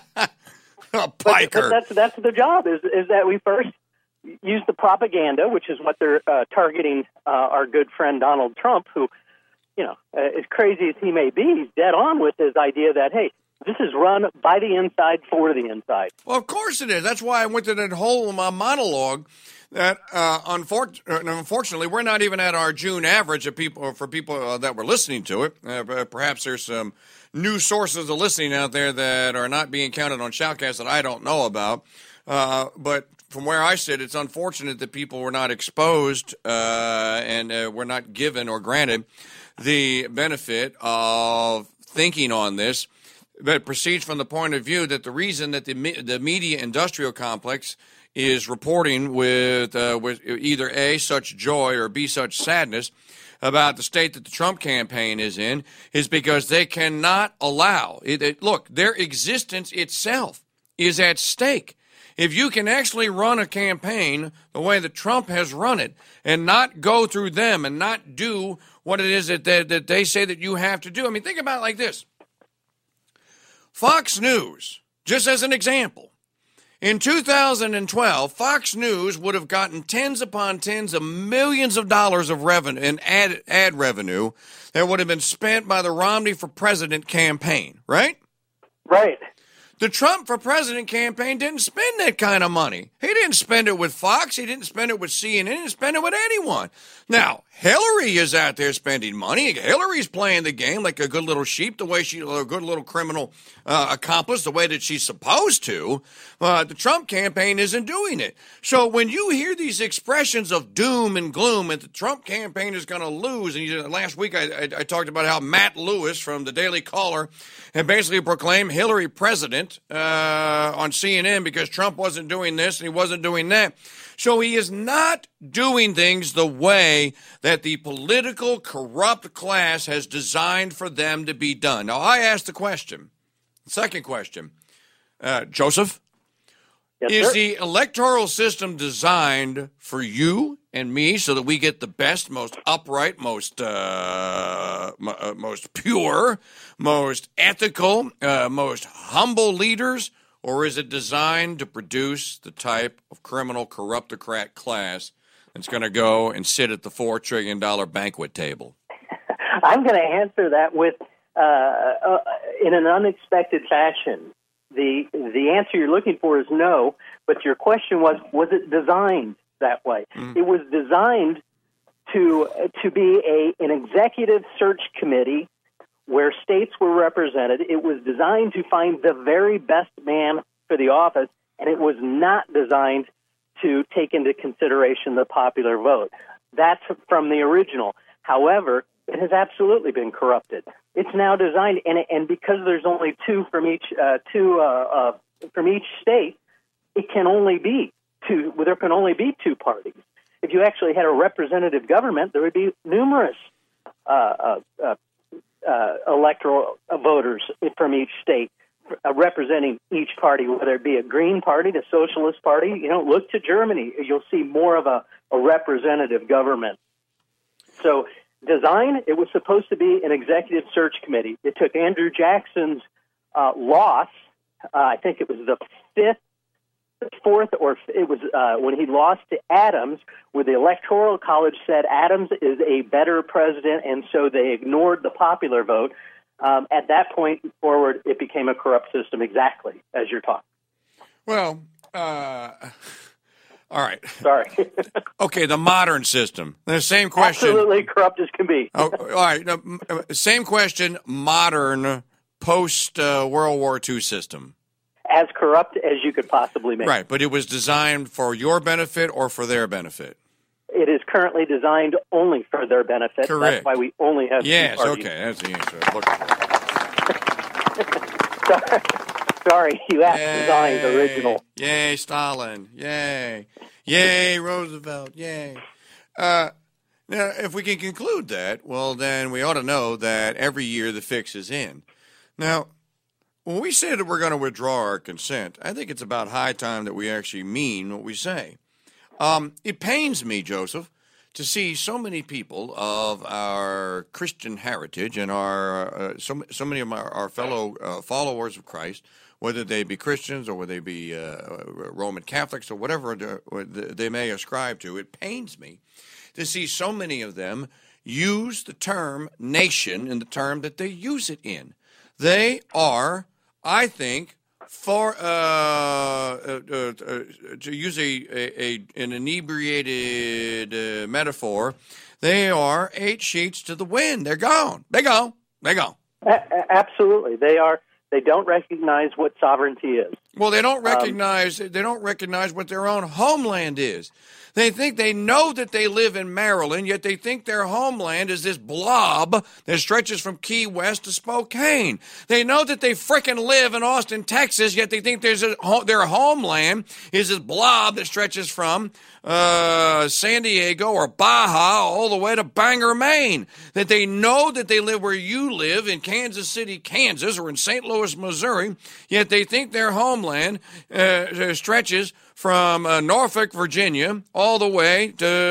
a piker. But, but that's that's their job. Is is that we first use the propaganda, which is what they're uh, targeting uh, our good friend Donald Trump, who, you know, uh, as crazy as he may be, he's dead on with his idea that, hey, this is run by the inside for the inside. Well, of course it is. That's why I went to that whole uh, monologue. That uh, unfor- unfortunately, we're not even at our June average of people for people uh, that were listening to it. Uh, perhaps there's some new sources of listening out there that are not being counted on Shoutcast that I don't know about. Uh, but from where I sit, it's unfortunate that people were not exposed uh, and uh, were not given or granted the benefit of thinking on this. That proceeds from the point of view that the reason that the the media industrial complex is reporting with uh, with either A, such joy, or B, such sadness about the state that the Trump campaign is in is because they cannot allow it, it. Look, their existence itself is at stake. If you can actually run a campaign the way that Trump has run it and not go through them and not do what it is that they, that they say that you have to do. I mean, think about it like this. Fox News, just as an example, in two thousand twelve, Fox News would have gotten tens upon tens of millions of dollars of revenue and ad, ad revenue that would have been spent by the Romney for President campaign, right? Right. The Trump for President campaign didn't spend that kind of money. He didn't spend it with Fox. He didn't spend it with C N N. He didn't spend it with anyone. Now, Hillary is out there spending money. Hillary's playing the game like a good little sheep, the way she, a good little criminal uh, accomplice, the way that she's supposed to. Uh, the Trump campaign isn't doing it. So when you hear these expressions of doom and gloom and the Trump campaign is going to lose, and you, last week I, I, I talked about how Matt Lewis from the Daily Caller had basically proclaimed Hillary president uh, on C N N because Trump wasn't doing this and he wasn't doing that. So he is not doing things the way that the political corrupt class has designed for them to be done. Now, I asked the question, second question, uh, Joseph, yes, is sir. the electoral system designed for you and me so that we get the best, most upright, most uh, m- uh, most pure, most ethical, uh, most humble leaders? Or is it designed to produce the type of criminal corruptocrat class that's going to go and sit at the four trillion dollars banquet table? I'm going to answer that with, uh, uh, in an unexpected fashion. The the answer you're looking for is no, but your question was, was it designed that way. Mm. It was designed to to be a an executive search committee where states were represented. It was designed to find the very best man for the office, and it was not designed to take into consideration the popular vote. That's from the original. However, it has absolutely been corrupted. It's now designed, and and because there's only two from each uh, two uh, uh, from each state, it can only be two. Well, there can only be two parties. If you actually had a representative government, there would be numerous uh, uh, uh, uh, electoral voters from each state uh, representing each party, whether it be a Green Party, the Socialist Party. You know, look to Germany; you'll see more of a, a representative government. So. Design, it was supposed to be an executive search committee. It took Andrew Jackson's uh, loss, uh, I think it was the fifth, fourth, or it was uh, when he lost to Adams, where the Electoral College said Adams is a better president, and so they ignored the popular vote. Um, at that point forward, it became a corrupt system, exactly as you're talking. Well, uh... all right. Sorry. Okay, the modern system. The same question. Absolutely corrupt as can be. Oh, all right. Now, same question, modern post-World uh, War Two system. As corrupt as you could possibly make. Right, but it was designed for your benefit or for their benefit? It is currently designed only for their benefit. Correct. That's why we only have yes, two parties. okay. That's the answer I'm looking for. Sorry, you asked Yay. Design's original. Yay, Stalin. Yay. Yay, Roosevelt. Yay. Uh, now, if we can conclude that, well, then we ought to know that every year the fix is in. Now, when we say that we're going to withdraw our consent, I think it's about high time that we actually mean what we say. Um, it pains me, Joseph, to see so many people of our Christian heritage and our uh, so, so many of our, our fellow uh, followers of Christ, whether they be Christians or whether they be uh, Roman Catholics or whatever they may ascribe to. It pains me to see so many of them use the term nation in the term that they use it in. They are, I think, for uh, uh, uh, to use a, a, a an inebriated uh, metaphor, they are eight sheets to the wind. They're gone. They go. They go. A- absolutely, they are. They don't recognize what sovereignty is. Well, they don't recognize um, they don't recognize what their own homeland is. They think they know that they live in Maryland, yet they think their homeland is this blob that stretches from Key West to Spokane. They know that they frickin' live in Austin, Texas, yet they think there's a, their homeland is this blob that stretches from uh, San Diego or Baja all the way to Bangor, Maine. That they know that they live where you live in Kansas City, Kansas, or in Saint Louis, Missouri, yet they think their homeland uh, stretches from uh, Norfolk, Virginia, all the way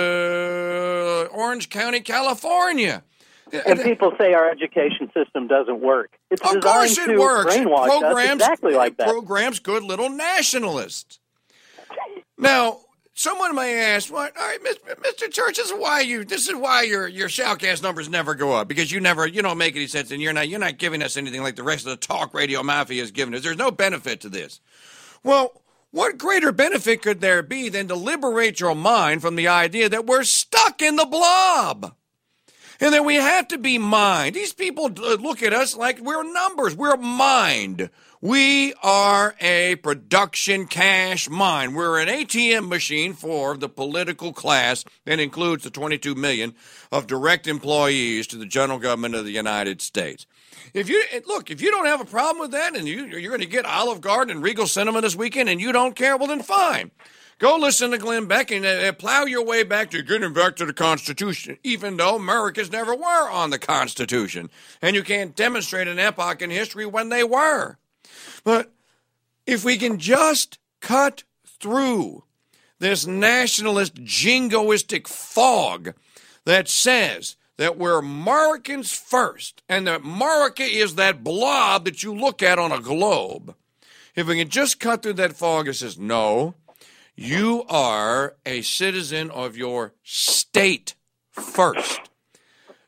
to Orange County, California. And people say our education system doesn't work. It's of course it to works. Brainwash Programs, us exactly like that. Programs good little nationalists. Now, someone may ask, "What? All right, Mister Church, this is why you. This is why your your shoutcast numbers never go up because you never you don't make any sense, and you're not you're not giving us anything like the rest of the talk radio mafia is giving us. There's no benefit to this." Well, what greater benefit could there be than to liberate your mind from the idea that we're stuck in the blob? And that we have to be mind. These people look at us like we're numbers. We're mind. We are a production cash mine. We're an A T M machine for the political class that includes the twenty-two million of direct employees to the general government of the United States. If you look, if you don't have a problem with that, and you, you're going to get Olive Garden and Regal Cinema this weekend, and you don't care, well then fine. Go listen to Glenn Beck and uh, plow your way back to getting back to the Constitution, even though Americans never were on the Constitution, and you can't demonstrate an epoch in history when they were. But if we can just cut through this nationalist, jingoistic fog that says that we're Americans first, and that America is that blob that you look at on a globe. If we can just cut through that fog that says, no, you are a citizen of your state first.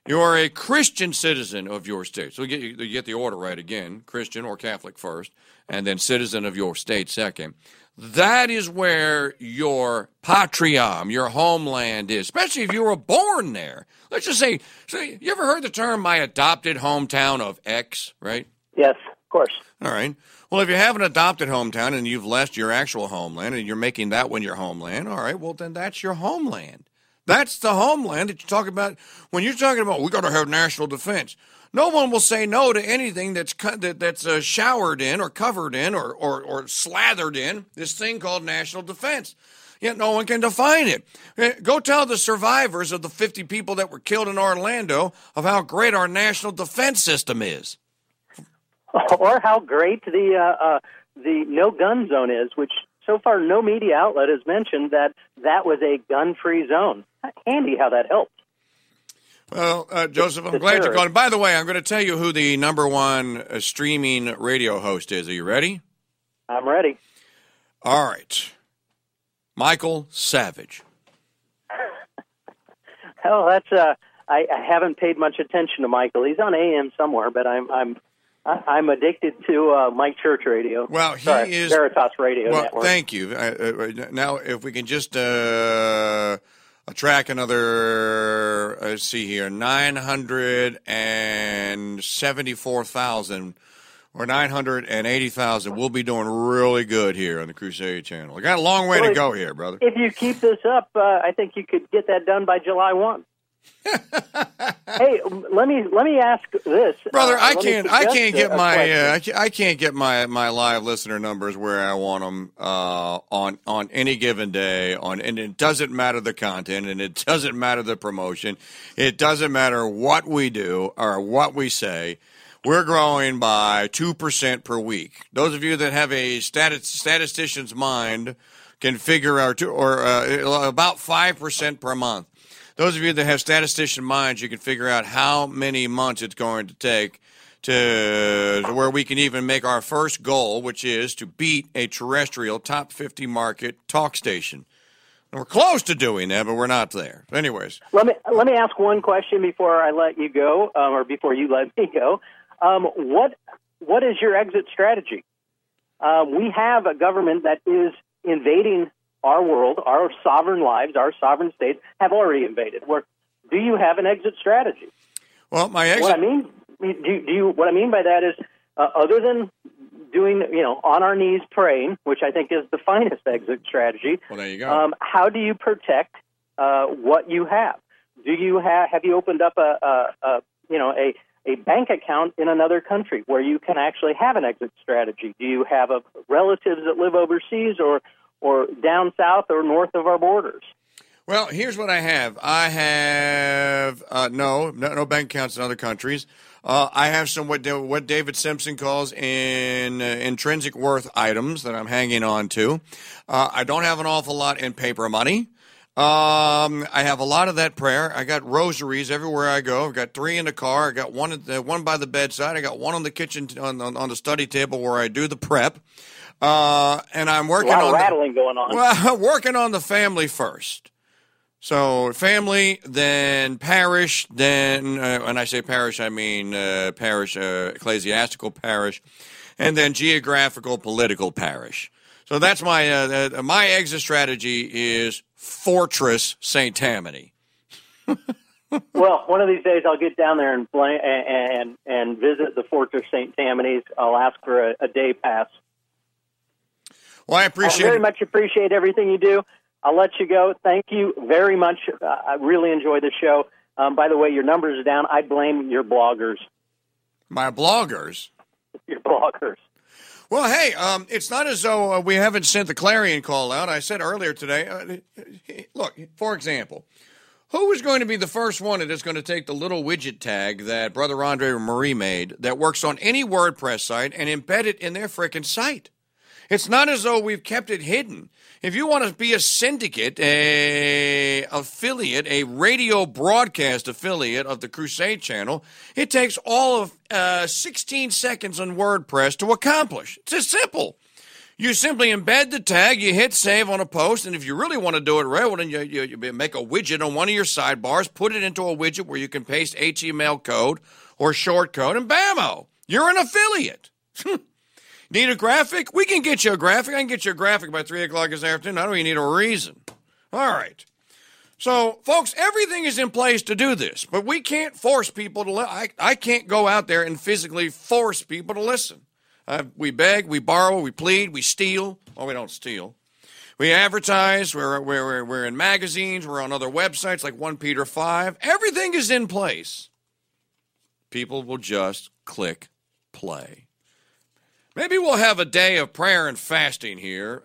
You're a Christian citizen of your state. So you get, you get the order right again, Christian or Catholic first, and then citizen of your state second. That is where your patriam, your homeland is, especially if you were born there. Let's just say, so you ever heard the term my adopted hometown of X, right? Yes, of course. All right. Well, if you have an adopted hometown and you've left your actual homeland and you're making that one your homeland, all right, well, then that's your homeland. That's the homeland that you talk about when you're talking about we got to have national defense. No one will say no to anything that's that, that's uh, showered in or covered in or, or or slathered in this thing called national defense. Yet no one can define it. Go tell the survivors of the fifty people that were killed in Orlando of how great our national defense system is, or how great the uh, uh, the no gun zone is, which so far no media outlet has mentioned that that was a gun-free zone. Handy how that helped. Well, uh, Joseph, I'm glad you're calling. By the way, I'm going to tell you who the number one uh, streaming radio host is. Are you ready? I'm ready. All right. Michael Savage. Oh, that's uh, I, I haven't paid much attention to Michael. He's on A M somewhere, but I'm I'm I'm addicted to uh, Mike Church Radio. Well, he Sorry, is Veritas Radio well, Network. Thank you. Uh, uh, now, if we can just uh, track another, uh, let's see here, nine hundred seventy-four thousand or nine hundred eighty thousand. We'll be doing really good here on the Crusade Channel. We got a long way well, to go here, brother. If you keep this up, uh, I think you could get that done by July first. Hey, let me let me ask this, brother. Uh, I can't I can't get a, my a uh, I, can't, I can't get my, my live listener numbers where I want them uh, on on any given day. On and it doesn't matter the content, and it doesn't matter the promotion. It doesn't matter what we do or what we say. We're growing by two percent per week. Those of you that have a stat, statistician's mind can figure out, or uh, about five percent per month. Those of you that have statistician minds, you can figure out how many months it's going to take to, to where we can even make our first goal, which is to beat a terrestrial top fifty market talk station. And we're close to doing that, but we're not there. Anyways. Let me let me ask one question before I let you go, um, or before you let me go. Um, what what is your exit strategy? Uh, we have a government that is invading our world, our sovereign lives, our sovereign states have already invaded. Where, do you have an exit strategy? Well, my exit. What I mean, do, do you? What I mean by that is, uh, other than doing, you know, on our knees praying, which I think is the finest exit strategy. Well, there you go. Um, how do you protect uh, what you have? Do you have? Have you opened up a, a, a you know, a a bank account in another country where you can actually have an exit strategy? Do you have a, relatives that live overseas or or down south or north of our borders? Well, here's what I have. I have uh, no, no no bank accounts in other countries. Uh, I have some what what David Simpson calls in uh, intrinsic worth items that I'm hanging on to. Uh, I don't have an awful lot in paper money. Um, I have a lot of that prayer. I got rosaries everywhere I go. I've got three in the car. I got one at the, one by the bedside. I got one on the kitchen on, on, on the study table where I do the prep. Uh, and I'm working a lot on of rattling the, going on. Well, working on the family first. So family, then parish, then uh, when I say parish, I mean uh, parish, uh, ecclesiastical parish, and then geographical political parish. So that's my uh, uh, my exit strategy is Fortress Saint Tammany. Well, one of these days I'll get down there and play, and and visit the Fortress Saint Tammany's. I'll ask for a, a day pass. Well, I appreciate I very it. much appreciate everything you do. I'll let you go. Thank you very much. Uh, I really enjoy the show. Um, by the way, your numbers are down. I blame your bloggers. My bloggers? Your bloggers. Well, hey, um, it's not as though uh, we haven't sent the clarion call out. I said earlier today, uh, look, for example, who is going to be the first one that is going to take the little widget tag that Brother Andre Marie made that works on any WordPress site and embed it in their frickin' site? It's not as though we've kept it hidden. If you want to be a syndicate, a affiliate, a radio broadcast affiliate of the Crusade Channel, it takes all of uh, sixteen seconds on WordPress to accomplish. It's as simple. You simply embed the tag, you hit save on a post, and if you really want to do it right, well, then you, you, you make a widget on one of your sidebars, put it into a widget where you can paste H T M L code or short code, and bammo, you're an affiliate. Need a graphic? We can get you a graphic. I can get you a graphic by three o'clock this afternoon. I don't even need a reason. All right. So, folks, everything is in place to do this, but we can't force people to li- I, I can't go out there and physically force people to listen. Uh, we beg, we borrow, we plead, we steal. Well, we don't steal. We advertise. We're, we're, we're in magazines. We're on other websites like First Peter five. Everything is in place. People will just click play. Maybe we'll have a day of prayer and fasting here.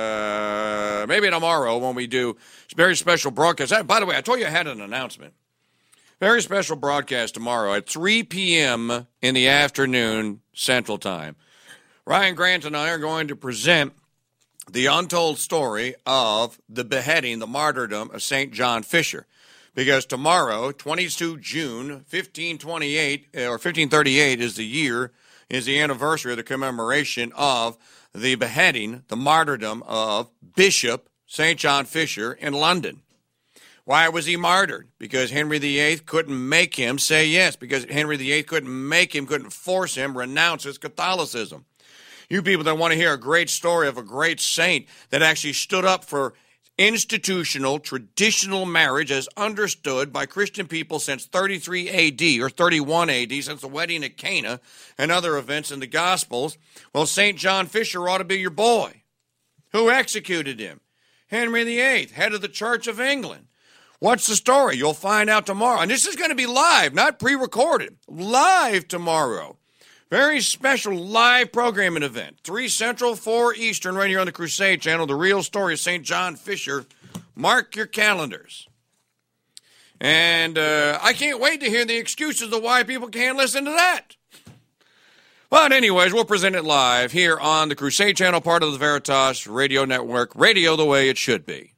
Uh, maybe tomorrow when we do very special broadcast. By the way, I told you I had an announcement. Very special broadcast tomorrow at three p.m. in the afternoon Central Time. Ryan Grant and I are going to present the untold story of the beheading, the martyrdom of Saint John Fisher. Because tomorrow, the twenty-second of June, fifteen twenty-eight, or fifteen thirty-eight is the year, is the anniversary of the commemoration of the beheading, the martyrdom of Bishop Saint John Fisher in London. Why was he martyred? Because Henry the Eighth couldn't make him say yes. Because Henry the Eighth couldn't make him, couldn't force him renounce his Catholicism. You people that want to hear a great story of a great saint that actually stood up for institutional, traditional marriage as understood by Christian people since thirty-three A D or thirty-one A D, since the wedding at Cana and other events in the Gospels, well, Saint John Fisher ought to be your boy. Who executed him? Henry the Eighth, head of the Church of England. What's the story? You'll find out tomorrow. And this is going to be live, not pre-recorded. Live tomorrow. Very special live programming event. three Central, four Eastern, right here on the Crusade Channel. The real story of Saint John Fisher. Mark your calendars. And uh, I can't wait to hear the excuses of why people can't listen to that. But anyways, we'll present it live here on the Crusade Channel, part of the Veritas Radio Network. Radio the way it should be.